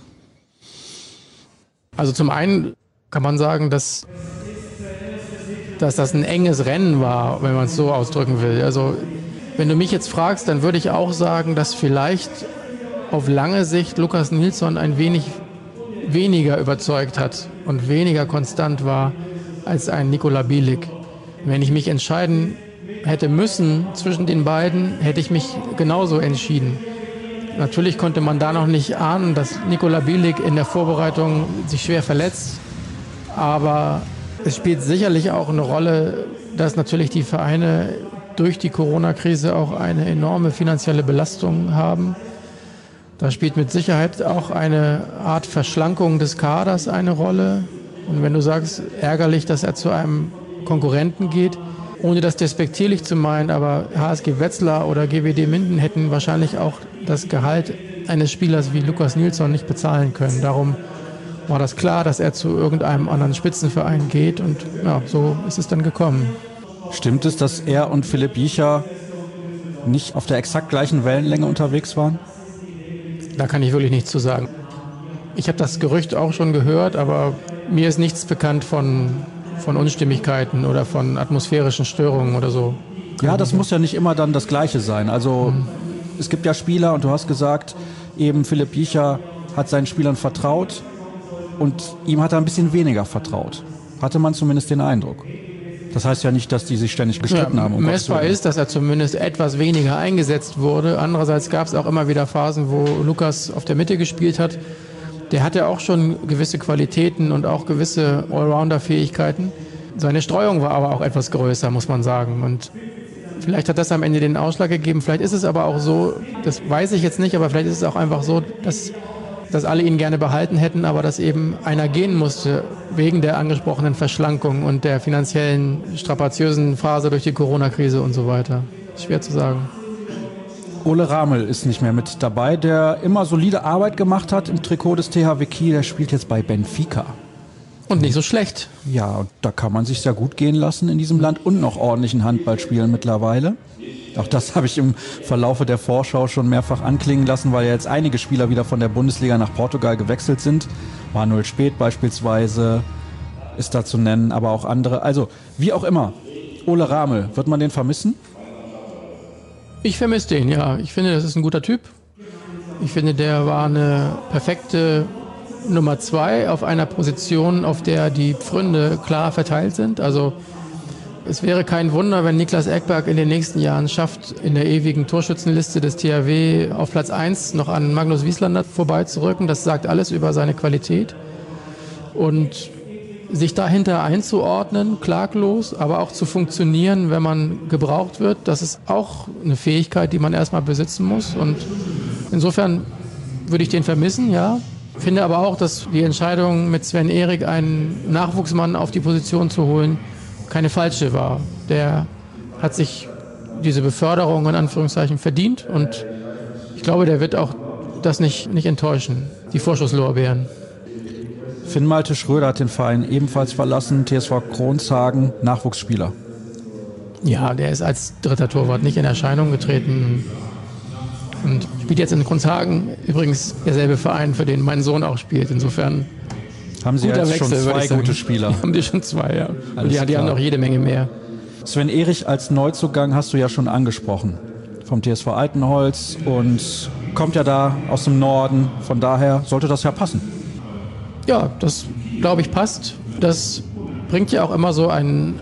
Speaker 6: Also zum einen kann man sagen, dass das ein enges Rennen war, wenn man es so ausdrücken will. Also wenn du mich jetzt fragst, dann würde ich auch sagen, dass vielleicht auf lange Sicht Lukas Nilsson ein wenig weniger überzeugt hat und weniger konstant war als ein Nikola Bielik. Wenn ich mich entscheiden hätte müssen zwischen den beiden, hätte ich mich genauso entschieden. Natürlich konnte man da noch nicht ahnen, dass Nikola Bielik in der Vorbereitung sich schwer verletzt. Aber es spielt sicherlich auch eine Rolle, dass natürlich die Vereine durch die Corona-Krise auch eine enorme finanzielle Belastung haben. Da spielt mit Sicherheit auch eine Art Verschlankung des Kaders eine Rolle. Und wenn du sagst, ärgerlich, dass er zu einem Konkurrenten geht, ohne das despektierlich zu meinen, aber HSG Wetzlar oder GWD Minden hätten wahrscheinlich auch das Gehalt eines Spielers wie Lukas Nilsson nicht bezahlen können. Darum war das klar, dass er zu irgendeinem anderen Spitzenverein geht und ja, so ist es dann gekommen.
Speaker 5: Stimmt es, dass er und Philipp Jicha nicht auf der exakt gleichen Wellenlänge unterwegs waren?
Speaker 6: Da kann ich wirklich nichts zu sagen. Ich habe das Gerücht auch schon gehört, aber mir ist nichts bekannt von Unstimmigkeiten oder von atmosphärischen Störungen oder so.
Speaker 5: Ja, das muss ja nicht immer dann das Gleiche sein. Also es gibt ja Spieler, und du hast gesagt, eben Philipp Jicha hat seinen Spielern vertraut und ihm hat er ein bisschen weniger vertraut. Hatte man zumindest den Eindruck. Das heißt ja nicht, dass die sich ständig gestritten haben.
Speaker 6: Messbar ist, dass er zumindest etwas weniger eingesetzt wurde. Andererseits gab es auch immer wieder Phasen, wo Lukas auf der Mitte gespielt hat. Der hatte auch schon gewisse Qualitäten und auch gewisse Allrounder-Fähigkeiten. Seine Streuung war aber auch etwas größer, muss man sagen. Und vielleicht hat das am Ende den Ausschlag gegeben. Vielleicht ist es aber auch so, das weiß ich jetzt nicht, aber vielleicht ist es auch einfach so, dass alle ihn gerne behalten hätten, aber dass eben einer gehen musste wegen der angesprochenen Verschlankung und der finanziellen strapaziösen Phase durch die Corona-Krise und so weiter. Schwer zu sagen.
Speaker 5: Ole Ramel ist nicht mehr mit dabei, der immer solide Arbeit gemacht hat im Trikot des THW Kiel. Der spielt jetzt bei Benfica.
Speaker 6: Und nicht so schlecht.
Speaker 5: Ja, und da kann man sich sehr gut gehen lassen in diesem Land und noch ordentlichen Handball spielen mittlerweile. Auch das habe ich im Verlaufe der Vorschau schon mehrfach anklingen lassen, weil ja jetzt einige Spieler wieder von der Bundesliga nach Portugal gewechselt sind. Manuel Späth beispielsweise ist da zu nennen, aber auch andere. Also, wie auch immer, Ole Ramel, wird man den vermissen?
Speaker 6: Ich vermisse den, ja. Ich finde, das ist ein guter Typ. Ich finde, der war eine perfekte Nummer 2 auf einer Position, auf der die Pfründe klar verteilt sind. Also es wäre kein Wunder, wenn Niklas Ekberg in den nächsten Jahren schafft, in der ewigen Torschützenliste des THW auf Platz 1 noch an Magnus Wieslander vorbeizurücken. Das sagt alles über seine Qualität. Und sich dahinter einzuordnen, klaglos, aber auch zu funktionieren, wenn man gebraucht wird, das ist auch eine Fähigkeit, die man erstmal besitzen muss. Und insofern würde ich den vermissen, ja. Finde aber auch, dass die Entscheidung, mit Sven Ehrig einen Nachwuchsmann auf die Position zu holen, keine falsche war. Der hat sich diese Beförderung in Anführungszeichen verdient und ich glaube, der wird auch das nicht enttäuschen, die Vorschusslorbeeren.
Speaker 5: Finn Malte Schröder hat den Verein ebenfalls verlassen, TSV Kronshagen, Nachwuchsspieler.
Speaker 6: Ja, der ist als dritter Torwart nicht in Erscheinung getreten und spielt jetzt in Kronshagen, übrigens derselbe Verein, für den mein Sohn auch spielt, insofern.
Speaker 5: Haben Sie jetzt schon 2 gute Spieler?
Speaker 6: Haben die schon 2, ja. Und die haben noch jede Menge mehr.
Speaker 5: Sven Ehrig als Neuzugang hast du ja schon angesprochen. Vom TSV Altenholz und kommt ja da aus dem Norden. Von daher sollte das ja passen.
Speaker 6: Ja, das glaube ich passt. Das bringt ja auch immer so ein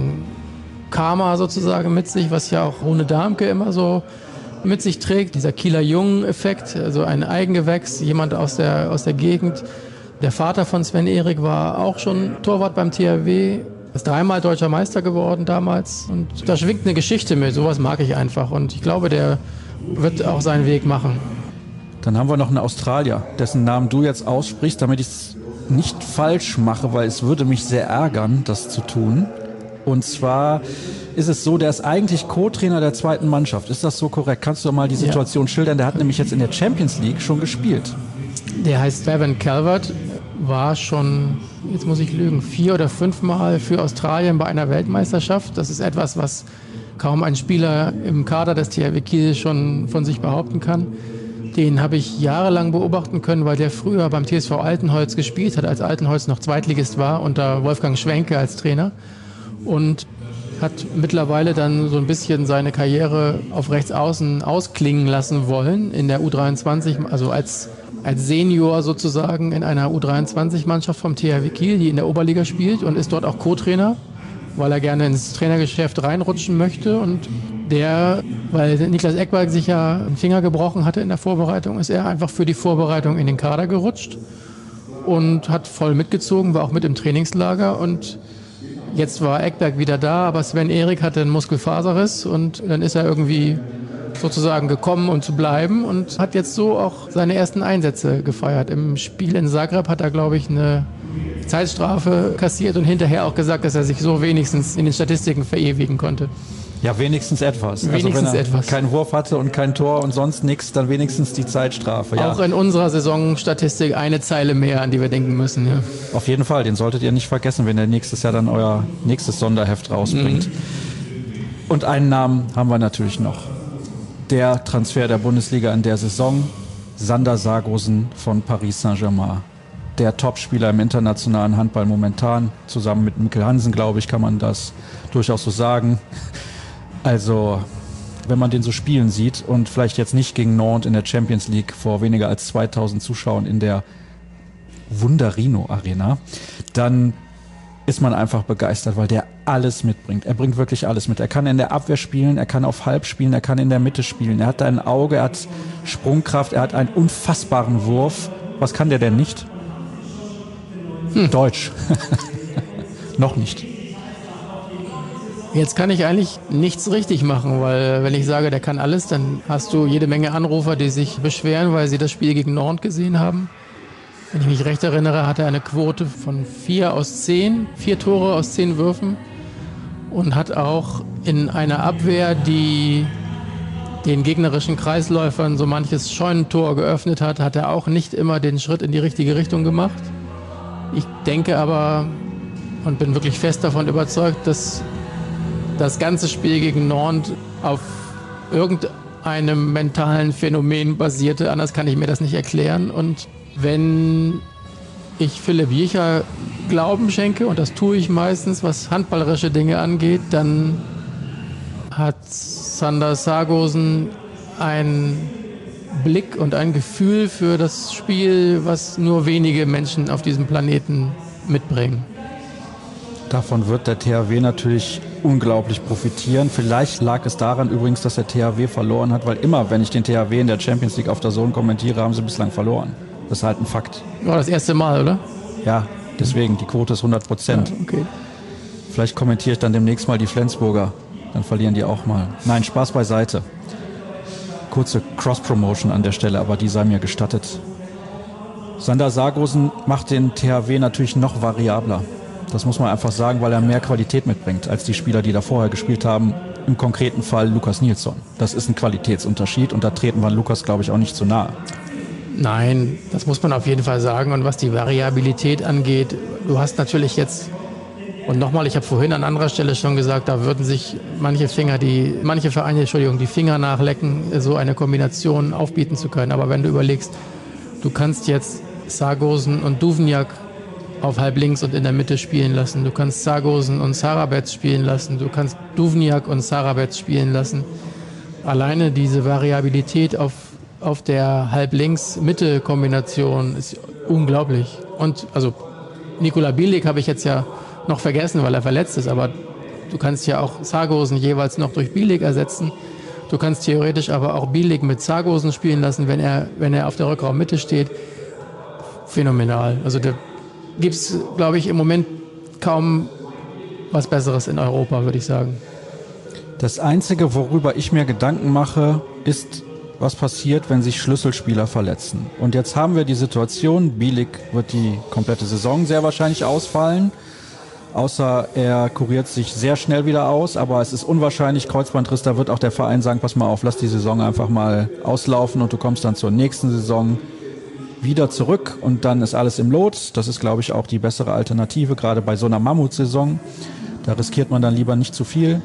Speaker 6: Karma sozusagen mit sich, was ja auch Rune Darmke immer so mit sich trägt. Dieser Kieler Jungen-Effekt, also ein Eigengewächs, jemand aus der Gegend. Der Vater von Sven Ehrig war auch schon Torwart beim THW, ist 3-mal deutscher Meister geworden damals. Und da schwingt eine Geschichte mit, sowas mag ich einfach. Und ich glaube, der wird auch seinen Weg machen.
Speaker 5: Dann haben wir noch einen Australier, dessen Namen du jetzt aussprichst, damit ich es nicht falsch mache, weil es würde mich sehr ärgern, das zu tun. Und zwar ist es so, der ist eigentlich Co-Trainer der zweiten Mannschaft. Ist das so korrekt? Kannst du mal die Situation schildern? Der hat nämlich jetzt in der Champions League schon gespielt.
Speaker 6: Der heißt Bevan Calvert, war schon, jetzt muss ich lügen, 4 oder 5 Mal für Australien bei einer Weltmeisterschaft. Das ist etwas, was kaum ein Spieler im Kader des THW Kiel schon von sich behaupten kann. Den habe ich jahrelang beobachten können, weil der früher beim TSV Altenholz gespielt hat, als Altenholz noch Zweitligist war, unter Wolfgang Schwenke als Trainer. Und hat mittlerweile dann so ein bisschen seine Karriere auf Rechtsaußen ausklingen lassen wollen in der U23, also als Senior sozusagen in einer U23-Mannschaft vom THW Kiel, die in der Oberliga spielt und ist dort auch Co-Trainer, weil er gerne ins Trainergeschäft reinrutschen möchte. Und weil Niklas Ekberg sich ja einen Finger gebrochen hatte in der Vorbereitung, ist er einfach für die Vorbereitung in den Kader gerutscht und hat voll mitgezogen, war auch mit im Trainingslager. Und jetzt war Ekberg wieder da, aber Sven Ehrig hatte einen Muskelfaserriss und dann ist er irgendwie sozusagen gekommen, um zu bleiben und hat jetzt so auch seine ersten Einsätze gefeiert. Im Spiel in Zagreb hat er, glaube ich, eine Zeitstrafe kassiert und hinterher auch gesagt, dass er sich so wenigstens in den Statistiken verewigen konnte.
Speaker 5: Ja, wenigstens etwas.
Speaker 6: Wenigstens
Speaker 5: wenn er keinen Wurf hatte und kein Tor und sonst nichts, dann wenigstens die Zeitstrafe. Ja.
Speaker 6: Auch in unserer Saisonstatistik eine Zeile mehr, an die wir denken müssen. Ja.
Speaker 5: Auf jeden Fall, den solltet ihr nicht vergessen, wenn ihr nächstes Jahr dann euer nächstes Sonderheft rausbringt. Und einen Namen haben wir natürlich noch. Der Transfer der Bundesliga in der Saison, Sander Sargosen von Paris Saint-Germain. der Topspieler im internationalen Handball momentan. Zusammen mit Mikkel Hansen, glaube ich, kann man das durchaus so sagen. Also, wenn man den so spielen sieht und vielleicht jetzt nicht gegen Nantes in der Champions League vor weniger als 2000 Zuschauern in der Wunderino Arena, dann ist man einfach begeistert, weil der alles mitbringt. Er bringt wirklich alles mit. Er kann in der Abwehr spielen, er kann auf Halb spielen, er kann in der Mitte spielen. Er hat ein Auge, er hat Sprungkraft, er hat einen unfassbaren Wurf. Was kann der denn nicht? Deutsch. Noch nicht.
Speaker 6: Jetzt kann ich eigentlich nichts richtig machen, weil wenn ich sage, der kann alles, dann hast du jede Menge Anrufer, die sich beschweren, weil sie das Spiel gegen Nantes gesehen haben. Wenn ich mich recht erinnere, hat er eine Quote von 4 Tore aus 10 Würfen und hat auch in einer Abwehr, die den gegnerischen Kreisläufern so manches Scheunentor geöffnet hat, hat er auch nicht immer den Schritt in die richtige Richtung gemacht. Ich denke aber und bin wirklich fest davon überzeugt, dass das ganze Spiel gegen Nantes auf irgendeinem mentalen Phänomen basierte. Anders kann ich mir das nicht erklären. Und wenn ich Philipp Jicha Glauben schenke, und das tue ich meistens, was handballerische Dinge angeht, dann hat Sander Sargosen einen Blick und ein Gefühl für das Spiel, was nur wenige Menschen auf diesem Planeten mitbringen.
Speaker 5: Davon wird der THW natürlich unglaublich profitieren. Vielleicht lag es daran übrigens, dass der THW verloren hat, weil immer, wenn ich den THW in der Champions League auf der Zone kommentiere, haben sie bislang verloren. Das ist halt ein Fakt.
Speaker 6: War das erste Mal, oder?
Speaker 5: Ja, deswegen, die Quote ist 100%. Ja,
Speaker 6: okay.
Speaker 5: Vielleicht kommentiere ich dann demnächst mal die Flensburger. Dann verlieren die auch mal. Nein, Spaß beiseite. Kurze Cross-Promotion an der Stelle, aber die sei mir gestattet. Sander Sargosen macht den THW natürlich noch variabler. Das muss man einfach sagen, weil er mehr Qualität mitbringt als die Spieler, die da vorher gespielt haben. Im konkreten Fall Lukas Nilsson. Das ist ein Qualitätsunterschied und da treten wir Lukas, glaube ich, auch nicht zu nahe.
Speaker 6: Nein, das muss man auf jeden Fall sagen. Und was die Variabilität angeht, du hast natürlich jetzt, und nochmal, ich habe vorhin an anderer Stelle schon gesagt, da würden sich manche Vereine, die Finger nachlecken, so eine Kombination aufbieten zu können. Aber wenn du überlegst, du kannst jetzt Sargosen und Duvniak auf halb links und in der Mitte spielen lassen. Du kannst Sargosen und Sarabets spielen lassen. Du kannst Duvniak und Sarabets spielen lassen. Alleine diese Variabilität auf der Halb-Links-Mitte-Kombination ist unglaublich. Und also Nikola Bielik habe ich jetzt ja noch vergessen, weil er verletzt ist, aber du kannst ja auch Sargosen jeweils noch durch Bielik ersetzen. Du kannst theoretisch aber auch Bielik mit Sargosen spielen lassen, wenn er auf der Rückraummitte steht. Phänomenal. Also da gibt es, glaube ich, im Moment kaum was Besseres in Europa, würde ich sagen.
Speaker 5: Das Einzige, worüber ich mir Gedanken mache, ist, was passiert, wenn sich Schlüsselspieler verletzen. Und jetzt haben wir die Situation, Bielik wird die komplette Saison sehr wahrscheinlich ausfallen, außer er kuriert sich sehr schnell wieder aus, aber es ist unwahrscheinlich, Kreuzbandriss, da wird auch der Verein sagen, pass mal auf, lass die Saison einfach mal auslaufen und du kommst dann zur nächsten Saison wieder zurück und dann ist alles im Lot. Das ist, glaube ich, auch die bessere Alternative, gerade bei so einer Mammutsaison. Da riskiert man dann lieber nicht zu viel.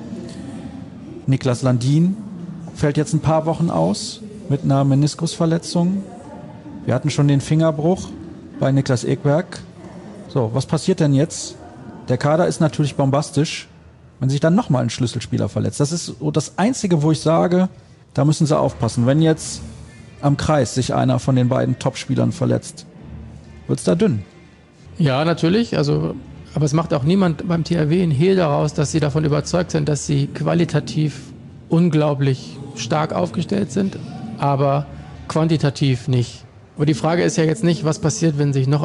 Speaker 5: Niklas Landin fällt jetzt ein paar Wochen aus mit einer Meniskusverletzung. Wir hatten schon den Fingerbruch bei Niklas Ekberg. So, was passiert denn jetzt? Der Kader ist natürlich bombastisch, wenn sich dann nochmal ein Schlüsselspieler verletzt. Das ist so das Einzige, wo ich sage, da müssen sie aufpassen. Wenn jetzt am Kreis sich einer von den beiden Topspielern verletzt, wird's da dünn.
Speaker 6: Ja, natürlich. Also, aber es macht auch niemand beim THW einen Hehl daraus, dass sie davon überzeugt sind, dass sie qualitativ unglaublich stark aufgestellt sind, aber quantitativ nicht. Aber die Frage ist ja jetzt nicht, was passiert, wenn sich noch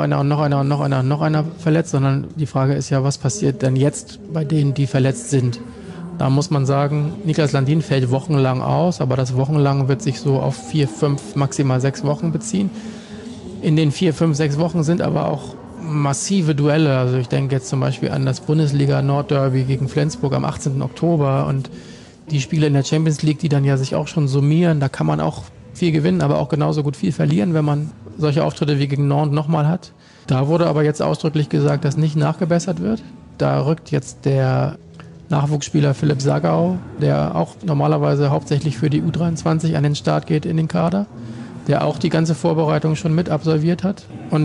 Speaker 6: einer verletzt, sondern die Frage ist ja, was passiert denn jetzt bei denen, die verletzt sind? Da muss man sagen, Niklas Landin fällt wochenlang aus, aber das wochenlang wird sich so auf 4, 5, maximal 6 Wochen beziehen. In den 4, 5, 6 Wochen sind aber auch massive Duelle. Also ich denke jetzt zum Beispiel an das Bundesliga-Nordderby gegen Flensburg am 18. Oktober und die Spiele in der Champions League, die dann ja sich auch schon summieren. Da kann man auch viel gewinnen, aber auch genauso gut viel verlieren, wenn man solche Auftritte wie gegen Nantes nochmal hat. Da wurde aber jetzt ausdrücklich gesagt, dass nicht nachgebessert wird. Da rückt jetzt der Nachwuchsspieler Philipp Sagau, der auch normalerweise hauptsächlich für die U23 an den Start geht in den Kader, der auch die ganze Vorbereitung schon mit absolviert hat. Und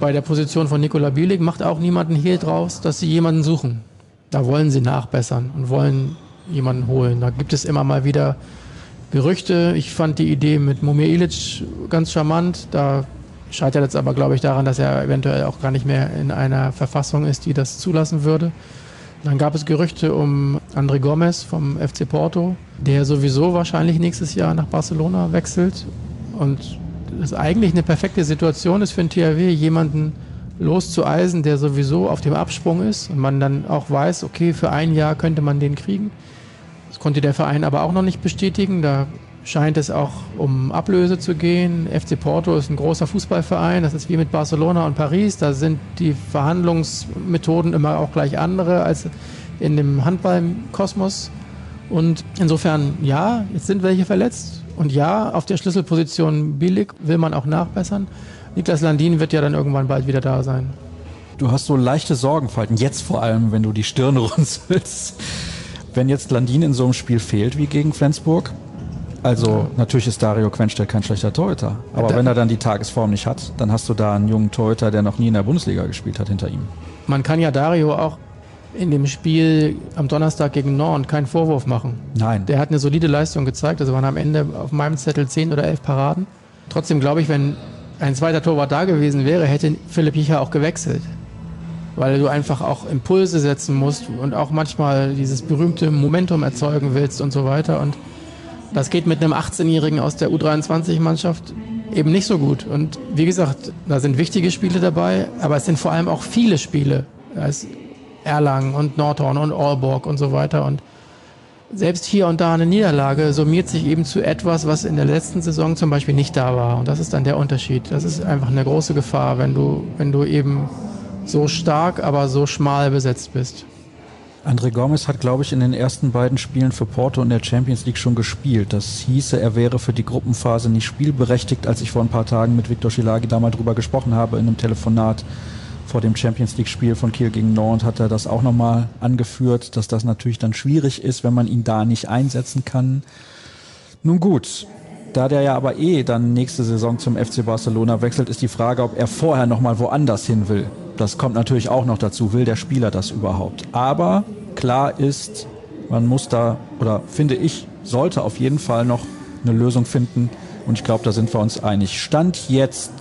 Speaker 6: bei der Position von Nikola Bielik macht auch niemand einen Hehl draus, dass sie jemanden suchen. Da wollen sie nachbessern und wollen jemanden holen. Da gibt es immer mal wieder Gerüchte. Ich fand die Idee mit Momir Ilić ganz charmant. Da scheitert jetzt aber, glaube ich, daran, dass er eventuell auch gar nicht mehr in einer Verfassung ist, die das zulassen würde. Dann gab es Gerüchte um André Gomes vom FC Porto, der sowieso wahrscheinlich nächstes Jahr nach Barcelona wechselt. Und das eigentlich eine perfekte Situation ist für den THW, jemanden loszueisen, der sowieso auf dem Absprung ist und man dann auch weiß, okay, für ein Jahr könnte man den kriegen. Das konnte der Verein aber auch noch nicht bestätigen. Da scheint es auch um Ablöse zu gehen. FC Porto ist ein großer Fußballverein. Das ist wie mit Barcelona und Paris. Da sind die Verhandlungsmethoden immer auch gleich andere als in dem Handballkosmos. Und insofern, ja, jetzt sind welche verletzt. Und ja, auf der Schlüsselposition Bielik will man auch nachbessern. Niklas Landin wird ja dann irgendwann bald wieder da sein.
Speaker 5: Du hast so leichte Sorgenfalten, jetzt vor allem, wenn du die Stirn runzelst. Wenn jetzt Landin in so einem Spiel fehlt wie gegen Flensburg, also natürlich ist Dario Quenstedt kein schlechter Torhüter, aber wenn er dann die Tagesform nicht hat, dann hast du da einen jungen Torhüter, der noch nie in der Bundesliga gespielt hat, hinter ihm.
Speaker 6: Man kann ja Dario auch in dem Spiel am Donnerstag gegen Nantes keinen Vorwurf machen.
Speaker 5: Nein.
Speaker 6: Der hat eine solide Leistung gezeigt, also waren am Ende auf meinem Zettel 10 oder 11 Paraden. Trotzdem glaube ich, wenn ein zweiter Torwart da gewesen wäre, hätte Philipp Jicha auch gewechselt. Weil du einfach auch Impulse setzen musst und auch manchmal dieses berühmte Momentum erzeugen willst und so weiter. Und das geht mit einem 18-Jährigen aus der U23-Mannschaft eben nicht so gut. Und wie gesagt, da sind wichtige Spiele dabei, aber es sind vor allem auch viele Spiele. Da ist Erlangen und Nordhorn und Aalborg und so weiter. Und selbst hier und da eine Niederlage summiert sich eben zu etwas, was in der letzten Saison zum Beispiel nicht da war. Und das ist dann der Unterschied. Das ist einfach eine große Gefahr, wenn du eben so stark, aber so schmal besetzt bist.
Speaker 5: André Gomes hat, glaube ich, in den ersten beiden Spielen für Porto in der Champions League schon gespielt. Das hieße, er wäre für die Gruppenphase nicht spielberechtigt. Als ich vor ein paar Tagen mit Viktor Szilágyi da mal drüber gesprochen habe in einem Telefonat vor dem Champions League-Spiel von Kiel gegen Nantes, hat er das auch nochmal angeführt, dass das natürlich dann schwierig ist, wenn man ihn da nicht einsetzen kann. Nun gut, da der ja aber dann nächste Saison zum FC Barcelona wechselt, ist die Frage, ob er vorher nochmal woanders hin will. Das kommt natürlich auch noch dazu. Will der Spieler das überhaupt? Aber klar ist, man muss da, oder finde ich, sollte auf jeden Fall noch eine Lösung finden. Und ich glaube, da sind wir uns einig. Stand jetzt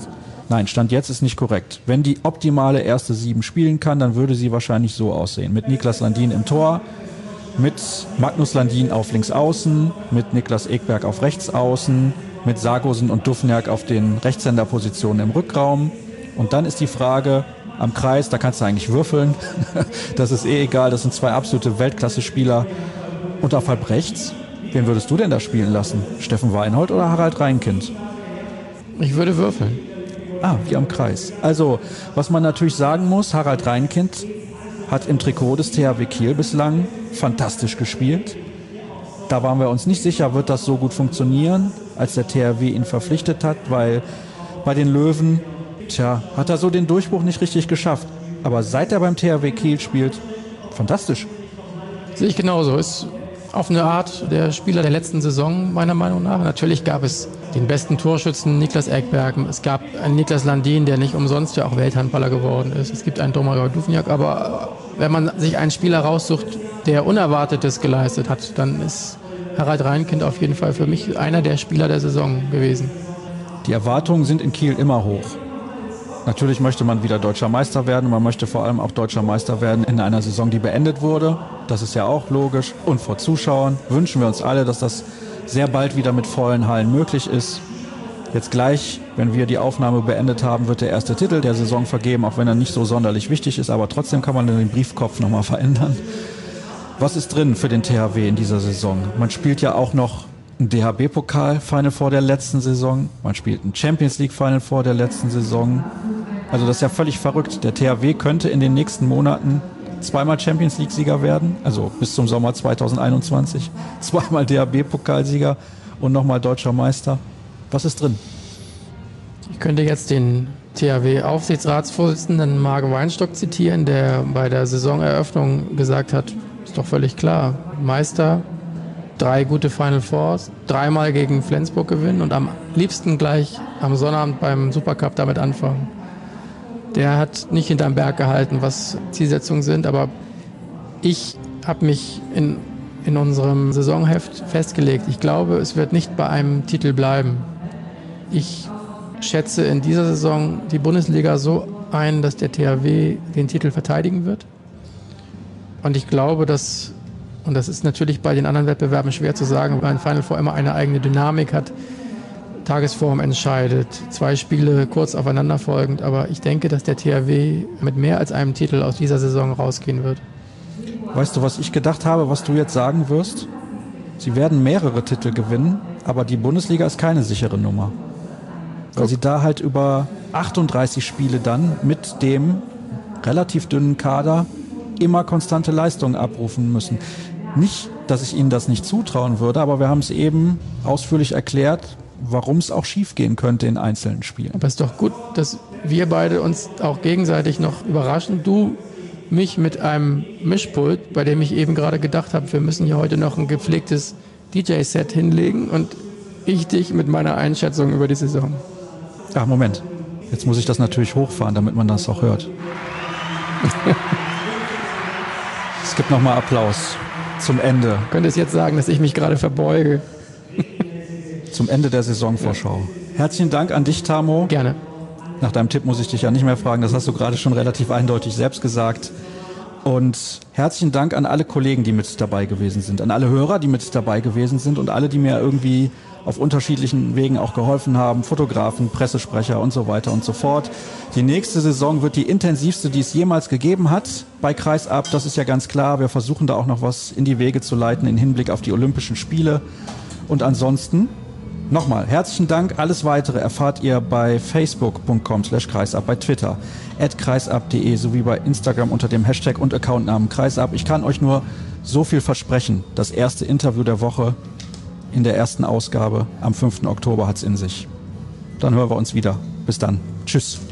Speaker 5: ist nicht korrekt. Wenn die optimale erste 7 spielen kann, dann würde sie wahrscheinlich so aussehen. Mit Niklas Landin im Tor, mit Magnus Landin auf links außen, mit Niklas Ekberg auf rechts außen, mit Sargosen und Duvňák auf den Rechtshänderpositionen im Rückraum. Und dann ist die Frage am Kreis, da kannst du eigentlich würfeln. Das ist egal, das sind 2 absolute Weltklasse-Spieler. Und auf halb rechts, wen würdest du denn da spielen lassen? Steffen Weinhold oder Harald Reinkind?
Speaker 6: Ich würde würfeln.
Speaker 5: Wie am Kreis. Also, was man natürlich sagen muss, Harald Reinkind hat im Trikot des THW Kiel bislang fantastisch gespielt. Da waren wir uns nicht sicher, wird das so gut funktionieren, als der THW ihn verpflichtet hat, weil bei den Löwen, hat er so den Durchbruch nicht richtig geschafft. Aber seit er beim THW Kiel spielt, fantastisch.
Speaker 6: Sehe ich genauso. Ist auf eine Art der Spieler der letzten Saison, meiner Meinung nach. Natürlich gab es den besten Torschützen Niklas Ekberg. Es gab einen Niklas Landin, der nicht umsonst ja auch Welthandballer geworden ist. Es gibt einen Domagoj Duvňák. Aber wenn man sich einen Spieler raussucht, der Unerwartetes geleistet hat, dann ist Harald Reinkind auf jeden Fall für mich einer der Spieler der Saison gewesen.
Speaker 5: Die Erwartungen sind in Kiel immer hoch. Natürlich möchte man wieder deutscher Meister werden. Man möchte vor allem auch deutscher Meister werden in einer Saison, die beendet wurde. Das ist ja auch logisch. Und vor Zuschauern wünschen wir uns alle, dass das sehr bald wieder mit vollen Hallen möglich ist. Jetzt gleich, wenn wir die Aufnahme beendet haben, wird der erste Titel der Saison vergeben, auch wenn er nicht so sonderlich wichtig ist. Aber trotzdem kann man den Briefkopf nochmal verändern. Was ist drin für den THW in dieser Saison? Man spielt ja auch noch ein DHB-Pokal-Final vor der letzten Saison. Man spielt ein Champions-League-Final vor der letzten Saison. Also das ist ja völlig verrückt. Der THW könnte in den nächsten Monaten 2-mal Champions-League-Sieger werden, also bis zum Sommer 2021. 2-mal DHB-Pokalsieger und nochmal deutscher Meister. Was ist drin?
Speaker 6: Ich könnte jetzt den THW-Aufsichtsratsvorsitzenden Marc Weinstock zitieren, der bei der Saisoneröffnung gesagt hat, ist doch völlig klar, Meister, 3 gute Final Fours, 3-mal gegen Flensburg gewinnen und am liebsten gleich am Sonnabend beim Supercup damit anfangen. der hat nicht hinterm Berg gehalten, was Zielsetzungen sind, aber ich habe mich in unserem Saisonheft festgelegt. Ich glaube, es wird nicht bei einem Titel bleiben. Ich schätze in dieser Saison die Bundesliga so ein, dass der THW den Titel verteidigen wird. Und ich glaube, dass, und das ist natürlich bei den anderen Wettbewerben schwer zu sagen, weil ein Final Four immer eine eigene Dynamik hat, Tagesform entscheidet, 2 Spiele kurz aufeinander folgend, aber ich denke, dass der THW mit mehr als einem Titel aus dieser Saison rausgehen wird.
Speaker 5: Weißt du, was ich gedacht habe, was du jetzt sagen wirst? Sie werden mehrere Titel gewinnen, aber die Bundesliga ist keine sichere Nummer. Weil sie da halt über 38 Spiele dann mit dem relativ dünnen Kader immer konstante Leistungen abrufen müssen. Nicht, dass ich ihnen das nicht zutrauen würde, aber wir haben es eben ausführlich erklärt, warum es auch schief gehen könnte in einzelnen Spielen.
Speaker 6: Aber es ist doch gut, dass wir beide uns auch gegenseitig noch überraschen. Du mich mit einem Mischpult, bei dem ich eben gerade gedacht habe, wir müssen hier heute noch ein gepflegtes DJ-Set hinlegen, und ich dich mit meiner Einschätzung über die Saison.
Speaker 5: Ach, Moment. Jetzt muss ich das natürlich hochfahren, damit man das auch hört. Es gibt nochmal Applaus zum Ende.
Speaker 6: Du könntest jetzt sagen, dass ich mich gerade verbeuge.
Speaker 5: Zum Ende der Saisonvorschau. Herzlichen Dank an dich, Tamo.
Speaker 6: Gerne.
Speaker 5: Nach deinem Tipp muss ich dich ja nicht mehr fragen, das hast du gerade schon relativ eindeutig selbst gesagt. Und herzlichen Dank an alle Kollegen, die mit dabei gewesen sind, an alle Hörer, die mit dabei gewesen sind und alle, die mir irgendwie auf unterschiedlichen Wegen auch geholfen haben, Fotografen, Pressesprecher und so weiter und so fort. Die nächste Saison wird die intensivste, die es jemals gegeben hat bei Kreisab, das ist ja ganz klar. Wir versuchen da auch noch was in die Wege zu leiten im Hinblick auf die Olympischen Spiele. Und ansonsten nochmal, herzlichen Dank. Alles Weitere erfahrt ihr bei facebook.com/kreisab, bei Twitter @kreisab.de sowie bei Instagram unter dem Hashtag und Accountnamen Kreisab. Ich kann euch nur so viel versprechen. Das erste Interview der Woche in der ersten Ausgabe am 5. Oktober hat's in sich. Dann hören wir uns wieder. Bis dann. Tschüss.